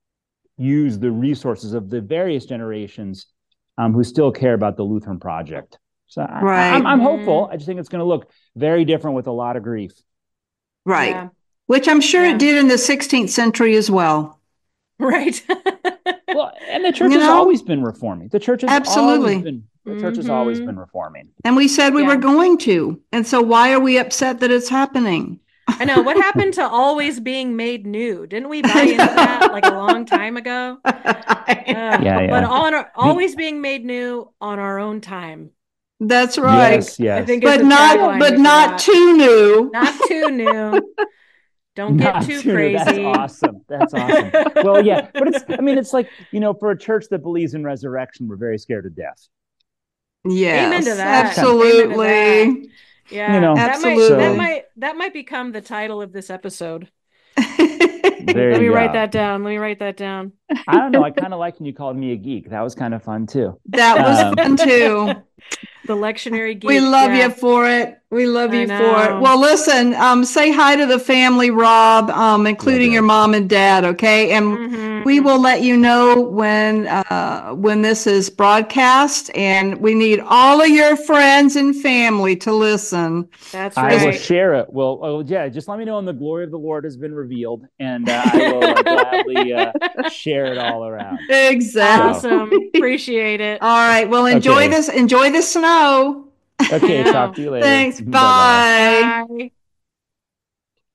use the resources of the various generations um, who still care about the Lutheran project? So I, Right. I'm, I'm Mhm. hopeful. I just think it's going to look very different with a lot of grief. Right. Yeah. Which I'm sure Yeah. it did in the sixteenth century as well. Right. Well, and the church You has know? always been reforming. The church has Absolutely. always been. The church has always Mhm. been reforming. And we said we Yeah. were going to. And so why are we upset that it's happening? I know. What happened to always being made new? Didn't we buy into that like a long time ago? Ugh. Yeah, yeah. But on our, The- always being made new on our own time. That's right. Yes, I yes. think it's But a not tagline but we not forgot. too new. Not too new. Don't get Not too too new. That's crazy. awesome. That's awesome. Well, yeah, but it's, I mean, it's like, you know, for a church that believes in resurrection, we're very scared of death. Yes. Amen to that. Absolutely. Amen to that. Yeah, You know, that might Absolutely. that might that might become the title of this episode. There Let me you write go. that down. Let me write that down. I don't know. I kind of like when you called me a geek. That was kind of fun too. That was Um, fun too. The lectionary geek. We love yeah. you for it. We love I you for it. know. Well, listen, um, say hi to the family, Rob, um, including do. your mom and dad, okay? And Mhm. we will let you know when uh, when this is broadcast, and we need all of your friends and family to listen. That's I will right. share it. Well, oh, yeah, just let me know when the glory of the Lord has been revealed, and uh, I will uh, gladly uh, share it all around. Exactly. Awesome. Appreciate it. All right. Well, enjoy Okay. this. Enjoy the snow. Okay, I know. talk to you later. Thanks. Bye-bye. Bye. Bye.